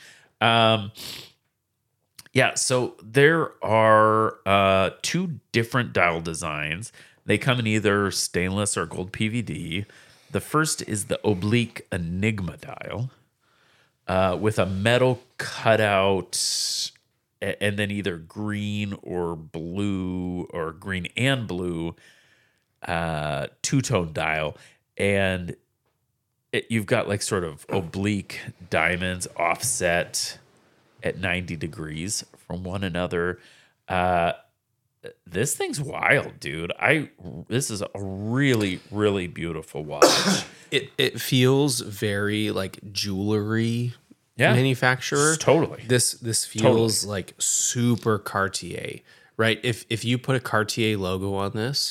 Yeah, so there are two different dial designs. They come in either stainless or gold PVD. The first is the Oblique Enigma dial with a metal cutout and then either green or blue or green and blue two-tone dial. And you've got like sort of oblique diamonds offset at 90 degrees from one another. This thing's wild, dude. This is a really, really beautiful watch.
It feels very like jewelry
Yeah.
manufacturer.
Totally.
This feels like super Cartier, right? If you put a Cartier logo on this,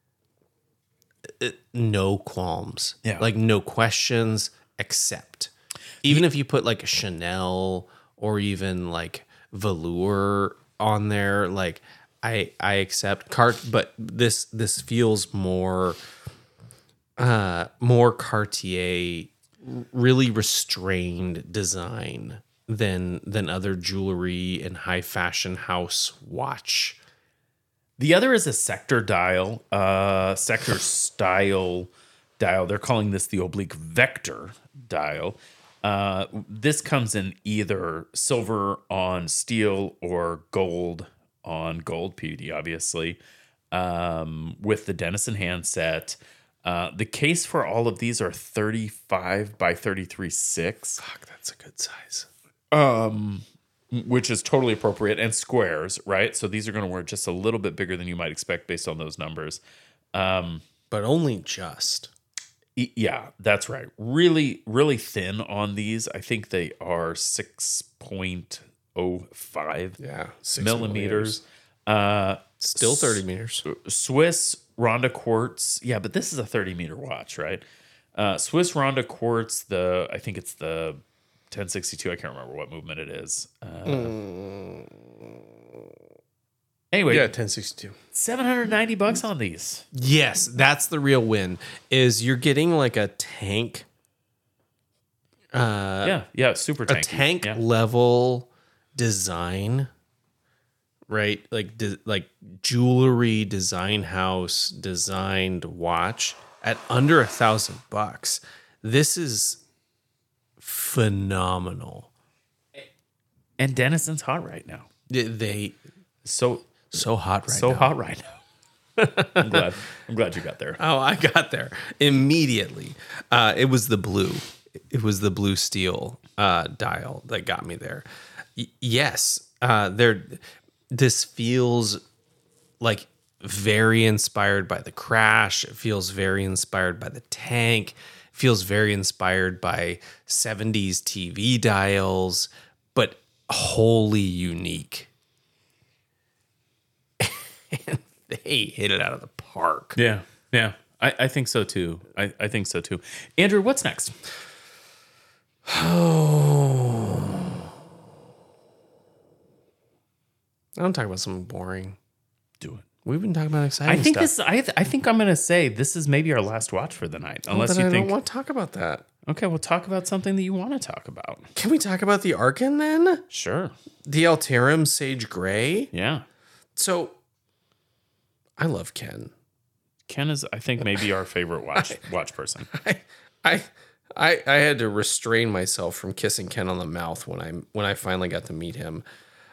no qualms.
Yeah.
Like no questions, accept. Even if you put like a Chanel or even like velour on there, like I accept but this feels more Cartier, really restrained design than other jewelry and high fashion house watch.
The other is a sector dial, sector style dial. They're calling this the oblique vector dial. This comes in either silver on steel or gold on gold PVD, obviously, with the Denison handset. The case for all of these are 35 by 33.6.
Fuck, that's a good size.
Which is totally appropriate, and squares, right? So these are going to work just a little bit bigger than you might expect based on those numbers.
But only just.
Yeah, that's right. Really, really thin on these. I think they are 6.05 millimeters.
Still 30 meters.
Swiss Ronda Quartz. Yeah, but this is a 30-meter watch, right? Swiss Ronda Quartz, I think it's the 1062. I can't remember what movement it is. Anyway,
Yeah, 1062.
$790 on these.
Yes, that's the real win. Is you're getting like a tank,
Yeah, super tanky.
a tank
Yeah.
level design, right? Like jewelry design house designed watch at under $1,000. This is phenomenal.
And Denison's hot right now.
They
So
hot right
so
now.
hot right now. I'm glad you got there.
Oh, I got there immediately. It was the blue. It was the blue steel dial that got me there. Yes, this feels like very inspired by the Crash. It feels very inspired by the Tank. It feels very inspired by 70s TV dials, but wholly unique. And they hit it out of the park.
Yeah. I think so too. I think so too. Andrew, what's next?
I don't talk about something boring.
Do it.
We've been talking about exciting
I think
stuff.
I think I'm gonna say this is maybe our last watch for the night. Unless
But
you
I
think
don't want to talk about that.
okay, we'll talk about something that you want to talk about.
Can we talk about the Arkin then?
Sure.
The Alterum Sage Gray.
Yeah.
So, I love Ken.
Ken is, I think, maybe our favorite watch person.
I had to restrain myself from kissing Ken on the mouth when I finally got to meet him.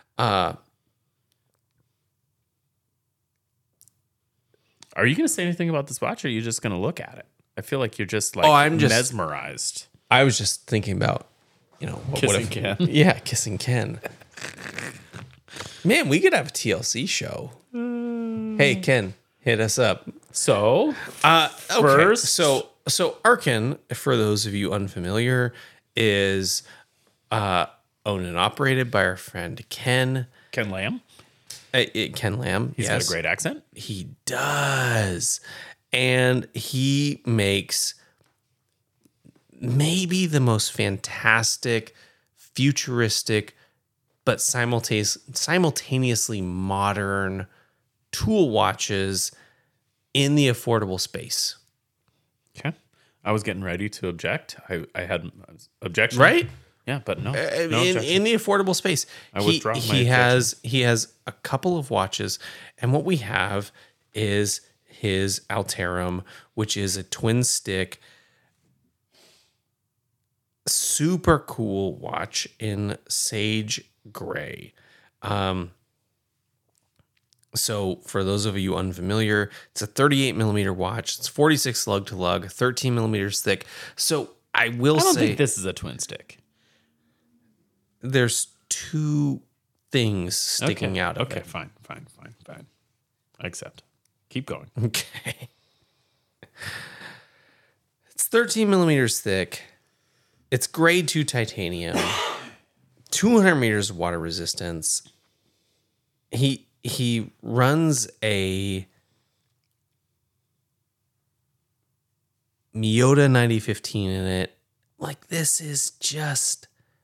Are you going to say anything about this watch, or are you just going to look at it? I feel like you're just like
I'm just-
mesmerized.
I was just thinking about,
Kissing Ken.
Yeah, kissing Ken. Man, we could have a TLC show. Hey, Ken, hit us up.
So,
Okay,
First-
so Arkin, for those of you unfamiliar, is owned and operated by our friend Ken.
Ken Lamb,
Ken Lamb.
he's got a great accent.
He does. And he makes maybe the most fantastic, futuristic, but simultaneously modern tool watches in the affordable space.
Okay. I was getting ready to object. I had objection.
Right?
Yeah, but no. no
in
objection.
the affordable space.
I withdraw my
he has a couple of watches, and what we have is his Alterum, which is a twin stick, super cool watch in sage gray. So for those of you unfamiliar, it's a 38 millimeter watch. It's 46 lug to lug, 13 millimeters thick. So I will
I don't
say
think this is a twin stick.
there's two things sticking out of
Okay,
it.
fine. I accept. Keep going.
Okay. It's 13 millimeters thick. It's grade 2 titanium. 200 meters of water resistance. He runs a Miyota 9015 in it. Like, this is just...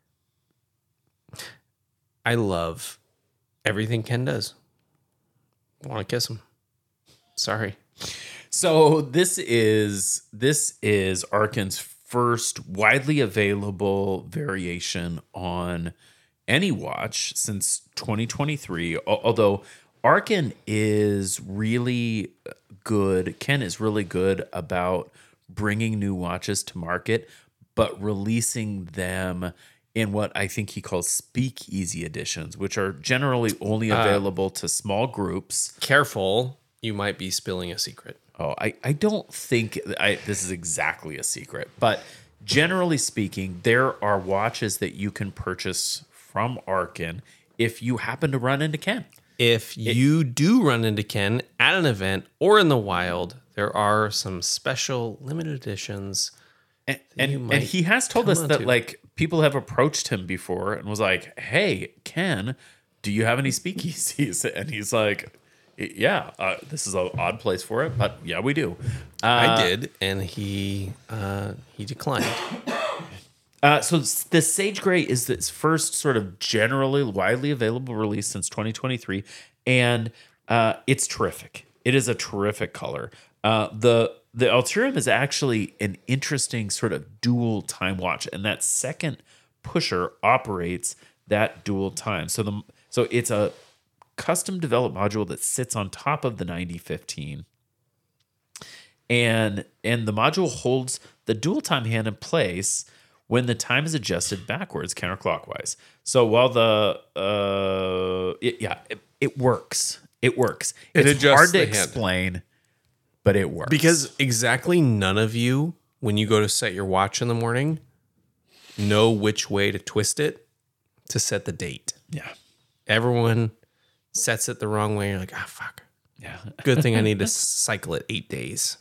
I love everything Ken does. I want to kiss him. Sorry.
So this is Arkin's first widely available variation on any watch since 2023. Although Arkin is really good, Ken is really good about bringing new watches to market, but releasing them in what I think he calls speakeasy editions, which are generally only available to small groups.
Careful, you might be spilling a secret.
Oh, I don't think this is exactly a secret, but generally speaking, there are watches that you can purchase from Arkin if you happen to run into Ken.
If you do run into Ken at an event or in the wild, there are some special limited editions.
And he has told us that like people have approached him before and was like, "Hey, Ken, do you have any speakeasies?" And he's like, "Yeah, this is an odd place for it, but yeah, we do."
I did, and he declined.
So the Sage Gray is its first sort of generally widely available release since 2023, and it's terrific. It is a terrific color. The Alturium is actually an interesting sort of dual time watch, and that second pusher operates that dual time. So it's a custom developed module that sits on top of the 9015, and the module holds the dual time hand in place when the time is adjusted backwards counterclockwise. So while it works. It works.
It
It's
adjusts
hard to
the hand.
explain, but it works.
Because exactly none of you, when you go to set your watch in the morning, know which way to twist it to set the date.
yeah.
Everyone sets it the wrong way. You're like, fuck.
Yeah.
Good thing I need to cycle it 8 days.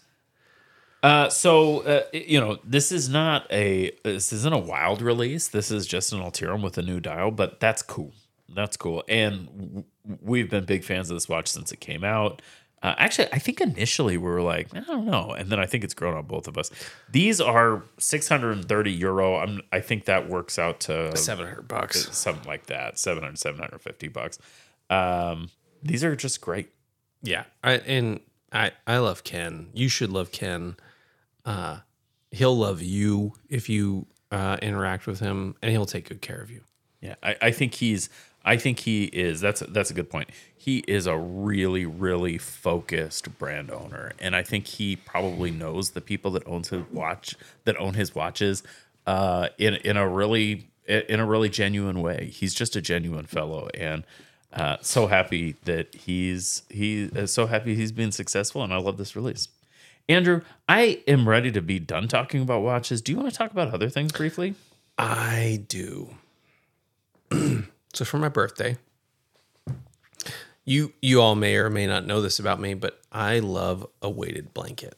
This isn't a wild release. This is just an Altirum with a new dial, but that's cool. That's cool. And we've been big fans of this watch since it came out. Actually, I think initially we were like, I don't know. And then I think it's grown on both of us. These are €630. I think that works out to
$700.
something like that. $750. These are just great.
Yeah. I love Ken. You should love Ken. He'll love you if you interact with him, and he'll take good care of you.
Yeah, I think he is. That's a good point. He is a really, really focused brand owner, and I think he probably knows the people that own his watches in a really genuine way. He's just a genuine fellow, and so happy that he's been successful, and I love this release. Andrew, I am ready to be done talking about watches. Do you want to talk about other things briefly?
I do. So for my birthday, you all may or may not know this about me, but I love a weighted blanket.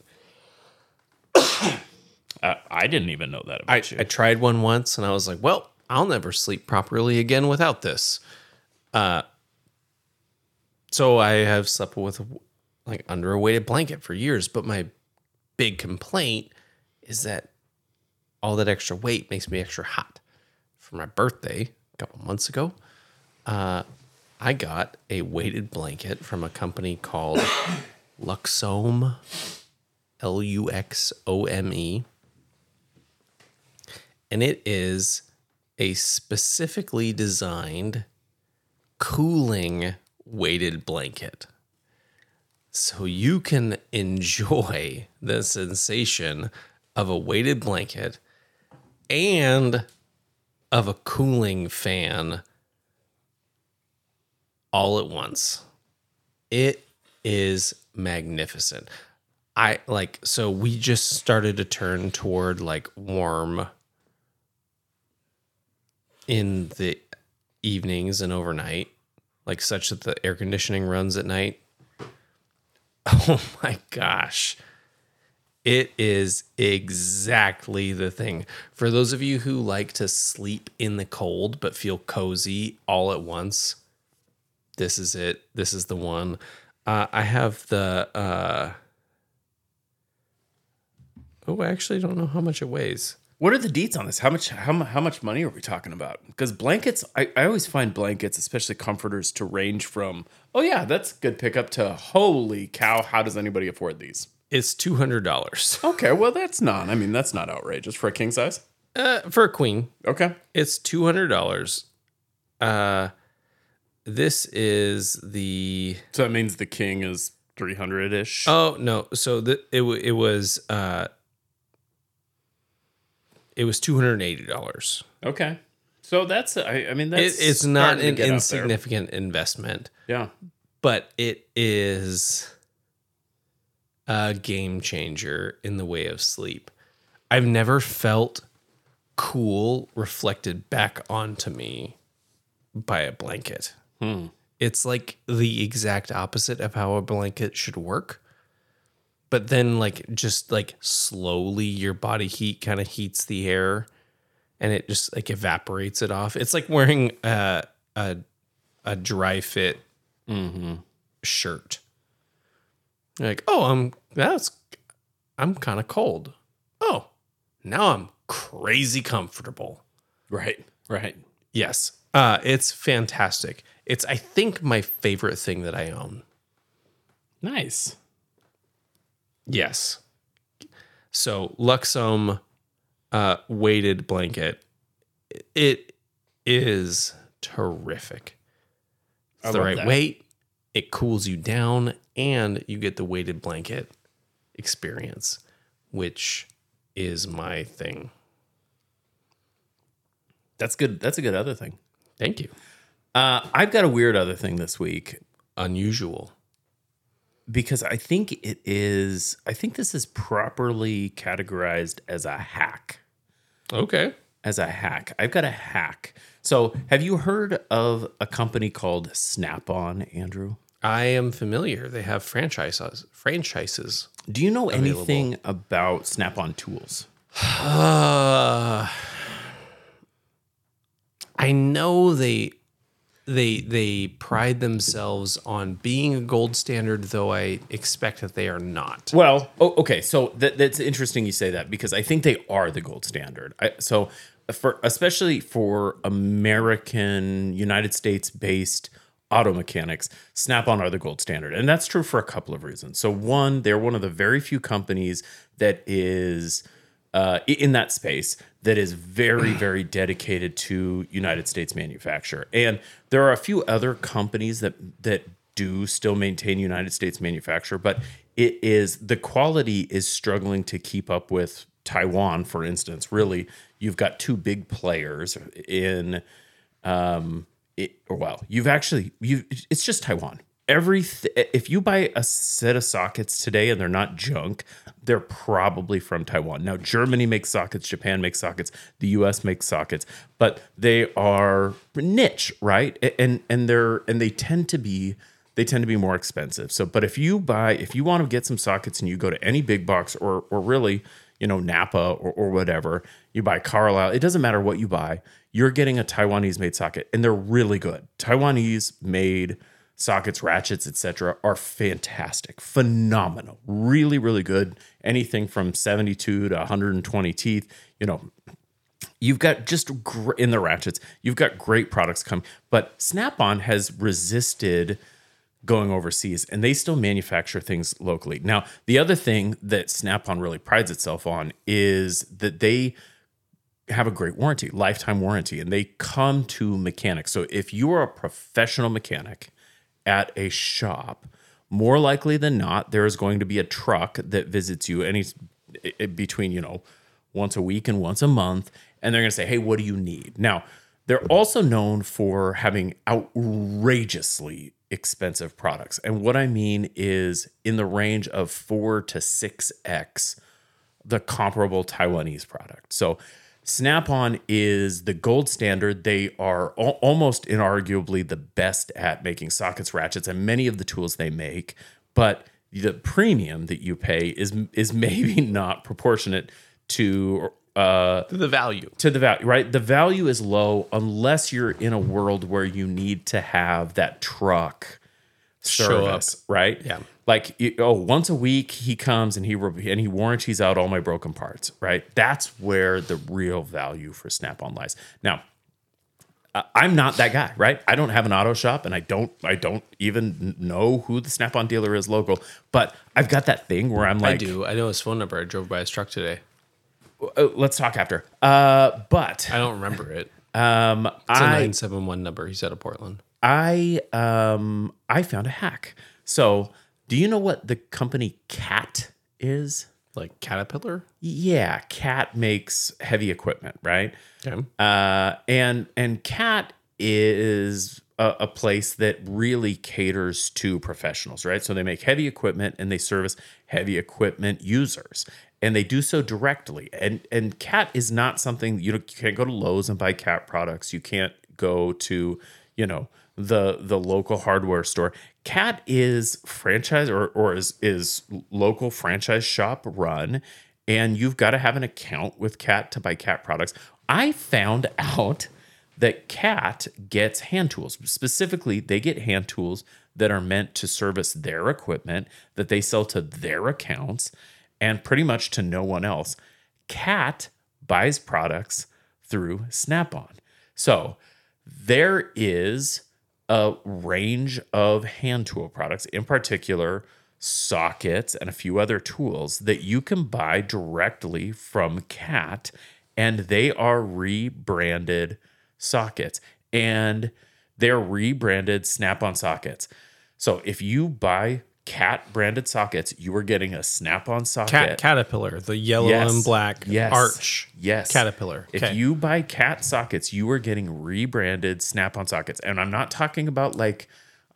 I didn't even know that about you.
I tried one once, and I was like, well, I'll never sleep properly again without this. So I have slept with under a weighted blanket for years, but my big complaint is that all that extra weight makes me extra hot. For my birthday a couple months ago, I got a weighted blanket from a company called Luxome, Luxome. And it is a specifically designed cooling weighted blanket. So you can enjoy the sensation of a weighted blanket and of a cooling fan all at once. It is magnificent. So we just started to turn toward warm in the evenings and overnight, such that the air conditioning runs at night. Oh my gosh. It is exactly the thing. For those of you who like to sleep in the cold but feel cozy all at once, this is it. This is the one. I have the I actually don't know how much it weighs.
What are the deets on this? How much money are we talking about? Because blankets, I always find blankets, especially comforters, to range from, oh yeah, that's good pickup, to holy cow, how does anybody afford these?
It's $200.
Okay, well that's not outrageous for a king size.
For a queen.
Okay.
It's $200. This is the
So that means the king is 300-ish.
Oh no! So it was $280.
Okay. So that's I mean that's
It's not
starting to
an
get up there.
insignificant investment,
Yeah.
but it is a game changer in the way of sleep. I've never felt cool reflected back onto me by a blanket. It's like the exact opposite of how a blanket should work. But then just slowly your body heat kind of heats the air and it just evaporates it off. It's like wearing a dry fit shirt. You're like, oh, I'm kind of cold. Oh, now I'm crazy comfortable.
Right.
Yes. It's fantastic. It's, I think, my favorite thing that I own.
Nice.
Yes. So Luxome weighted blanket. It is terrific. It's the
love
right
that.
weight. It cools you down, and you get the weighted blanket experience, which is my thing.
That's good. That's a good other thing.
Thank you.
I've got a weird other thing this week
Unusual.
because I think this is properly categorized as a hack.
Okay.
As a hack. I've got a hack. So have you heard of a company called Snap-on, Andrew?
I am familiar. They have franchises.
Do you know
Available.
anything about Snap-on tools?
I know they pride themselves on being a gold standard, though I expect that they are not.
Well, okay. So that's interesting you say that because I think they are the gold standard. Especially for American, United States based auto mechanics, Snap-on are the gold standard. And that's true for a couple of reasons. So one, they're one of the very few companies that is in that space that is very, very dedicated to United States manufacture. And there are a few other companies that do still maintain United States manufacture, but the quality is struggling to keep up with Taiwan, for instance. Really, you've got two big players in it's just Taiwan. If you buy a set of sockets today and they're not junk, they're probably from Taiwan. Now, Germany makes sockets, Japan makes sockets, the US makes sockets, but they are niche, right? And they tend to be more expensive. So, but if you want to get some sockets and you go to any big box or really, Napa or whatever, you buy Carlisle, it doesn't matter what you buy, you're getting a Taiwanese made socket and they're really good. Taiwanese made sockets, ratchets, etc. are fantastic, phenomenal, really, really good. Anything from 72 to 120 teeth, you've got in the ratchets, you've got great products coming. But Snap-on has resisted going overseas and they still manufacture things locally. Now, the other thing that Snap-on really prides itself on is that they have a great warranty, lifetime warranty, and they come to mechanics. So if you are a professional mechanic at a shop, more likely than not, there is going to be a truck that visits you between, once a week and once a month. And they're going to say, hey, what do you need? Now, they're also known for having outrageously expensive products. And what I mean is in the range of 4 to 6x the comparable Taiwanese product. So Snap-on is the gold standard. They are almost inarguably the best at making sockets, ratchets, and many of the tools they make. But the premium that you pay is maybe not proportionate to
The value.
to the value, right? The value is low unless you're in a world where you need to have that truck
Show
service, right?
Yeah.
Like, once a week he comes and he warranties out all my broken parts, right? That's where the real value for Snap-on lies. Now, I'm not that guy, right? I don't have an auto shop, and I don't even know who the Snap-on dealer is local. But I've got that thing where I'm like,
I do. I know his phone number. I drove by his truck today.
Let's talk after. But
I don't remember it. It's a
I
971 number. He's out of Portland.
I found a hack. So, do you know what the company Cat is?
Like Caterpillar?
Yeah, Cat makes heavy equipment, right?
Okay.
And Cat is a place that really caters to professionals, right? So they make heavy equipment and they service heavy equipment users, and they do so directly. And Cat is not something you can't go to Lowe's and buy Cat products. You can't go to the local hardware store. Cat is franchise or is local franchise shop run, and you've got to have an account with Cat to buy Cat products. I found out that Cat gets hand tools. Specifically, they get hand tools that are meant to service their equipment that they sell to their accounts and pretty much to no one else. Cat buys products through Snap-on. So there is a range of hand tool products, in particular sockets and a few other tools that you can buy directly from Cat, and they are rebranded sockets, and they're rebranded Snap-on sockets. So if you buy Cat branded sockets, you are getting a Snap-on socket.
Caterpillar, the yellow
Yes.
and black
Yes.
arch.
Yes.
Caterpillar.
If
Okay.
you buy Cat sockets, you are getting rebranded Snap-on sockets. And I'm not talking about like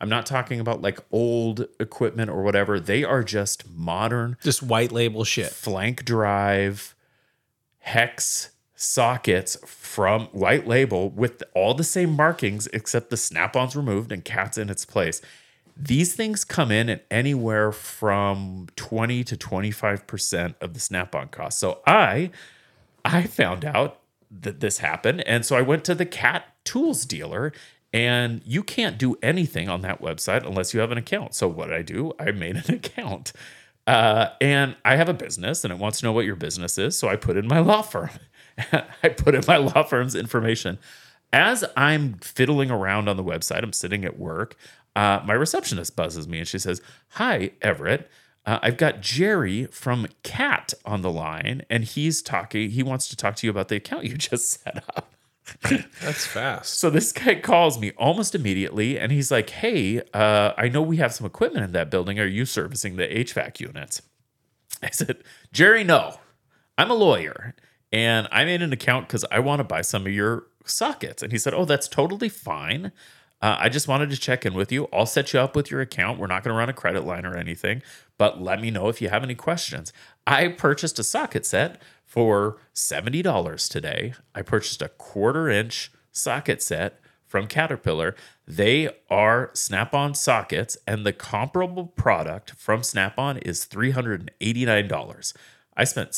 old equipment or whatever. They are just modern
Just white label shit.
flank drive hex sockets from white label with all the same markings except the Snap-on's removed and Cat's in its place. These things come in at anywhere from 20 to 25% of the Snap-on cost. So I found out that this happened, and so I went to the Cat tools dealer, and you can't do anything on that website unless you have an account. So what did I do? I made an account. And I have a business, and it wants to know what your business is, so I put in my law firm. I put in my law firm's information. As I'm fiddling around on the website, I'm sitting at work, my receptionist buzzes me and she says, "Hi, Everett. I've got Jerry from Cat on the line, and he wants to talk to you about the account you just set up."
That's fast.
So this guy calls me almost immediately, and he's like, "Hey, I know we have some equipment in that building. Are you servicing the HVAC units?" I said, "Jerry, no. I'm a lawyer, and I made an account because I want to buy some of your sockets." And he said, "Oh, that's totally fine. I just wanted to check in with you. I'll set you up with your account. We're not going to run a credit line or anything, but let me know if you have any questions." I purchased a socket set for $70 today. I purchased a 1/4-inch socket set from Caterpillar. They are Snap-on sockets, and the comparable product from Snap-on is $389. I spent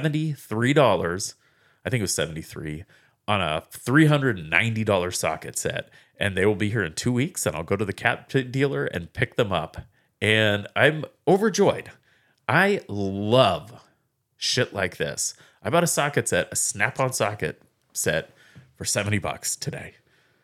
$73, I think it was $73, on a $390 socket set, and they will be here in 2 weeks, and I'll go to the Cat dealer and pick them up, and I'm overjoyed. I love shit like this. I bought a socket set, a Snap-on socket set for $70 today,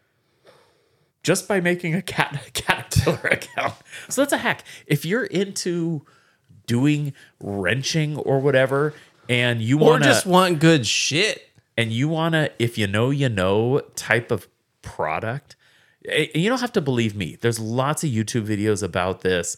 just by making a Caterpillar account. So that's a hack. If you're into doing wrenching or whatever, and you
Or
want
just want good shit.
and you want to, if you know type of product, you don't have to believe me. There's lots of YouTube videos about this,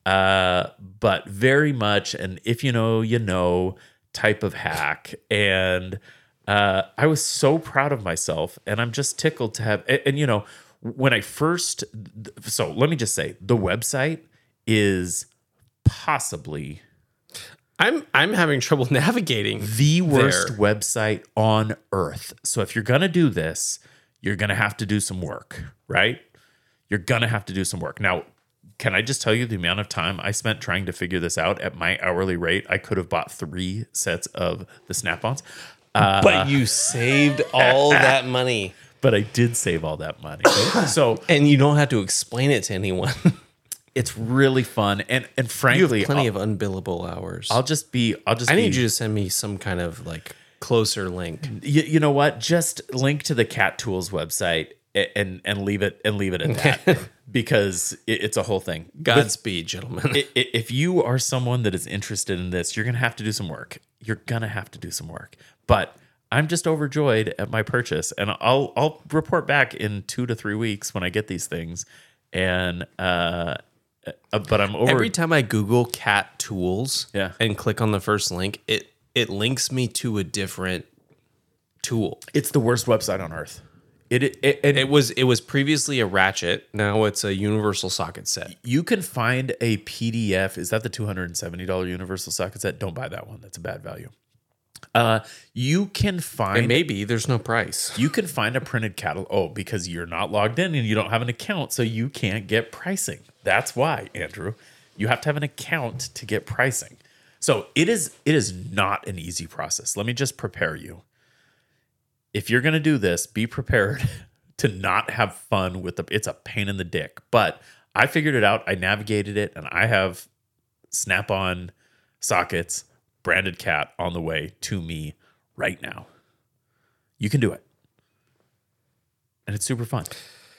but very much an if you know type of hack. And I was so proud of myself, and I'm just tickled to have, and when I first, so let me just say, the website is possibly
I'm having trouble navigating
the worst
there.
website on earth. So if you're going to do this, you're going to have to do some work, right? You're going to have to do some work. Now, can I just tell you the amount of time I spent trying to figure this out? At my hourly rate, I could have bought 3 sets of the Snap-ons.
But you saved all that money.
But I did save all that money. So
And you don't have to explain it to anyone.
it's really fun. And
You
frankly,
have plenty of unbillable hours.
I'll just
I need you to send me some kind of like closer link.
You know what? Just link to the Cat Tools website and leave it at that because it's a whole thing.
Godspeed, gentlemen.
If you are someone that is interested in this, you're gonna have to do some work. But I'm just overjoyed at my purchase, and I'll report back in 2 to 3 weeks when I get these things. And but I'm over.
Every time I Google cat tools and click on the first link, it links me to a different tool.
It's the worst website on earth.
It was previously a ratchet. Now it's a universal socket set.
You can find a PDF. Is that the $270 universal socket set? Don't buy that one. That's a bad value. You can find.
And maybe there's no price.
You can find a printed catalog. Oh, because you're not logged in and you don't have an account, so you can't get pricing. That's why, Andrew. You have to have an account to get pricing. So it is not an easy process. Let me just prepare you. If you're going to do this, be prepared to not have fun with it's a pain in the dick. But I figured it out. I navigated it, and I have Snap-on sockets, branded Cat on the way to me right now. You can do it. And it's super fun.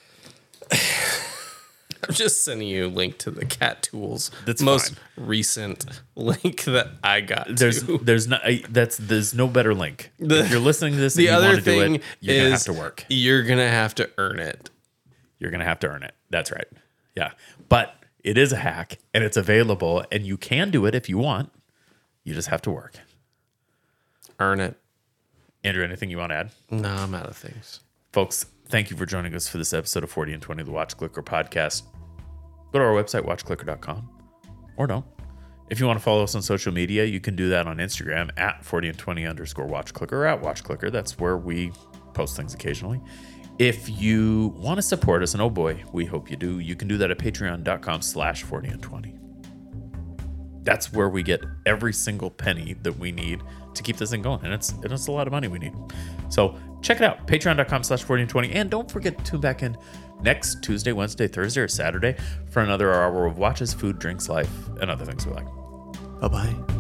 I'm just sending you a link to the cat tools.
That's
most
fine.
recent link that I got.
There's no better link. If you're listening to this and
The
you
other
want to do
thing
it, you're gonna have
is
to work.
You're gonna have to earn it.
You're gonna have to earn it. That's right. Yeah. But it is a hack and it's available and you can do it if you want. You just have to work.
Earn it.
Andrew, anything you want to add?
No, I'm out of things.
Folks, thank you for joining us for this episode of 40 and 20 of the Watch Clicker podcast. Go to our website, watchclicker.com, or don't. If you want to follow us on social media, you can do that on Instagram at 40 and 20 _ watchclicker or at watchclicker. That's where we post things occasionally. If you want to support us, and oh boy, we hope you do, you can do that at patreon.com/40 and 20. That's where we get every single penny that we need to keep this thing going. And it's a lot of money we need. So check it out, patreon.com/40 and 20. And don't forget to tune back in next Tuesday, Wednesday, Thursday, or Saturday for another hour of watches, food, drinks, life, and other things we like.
Bye-bye.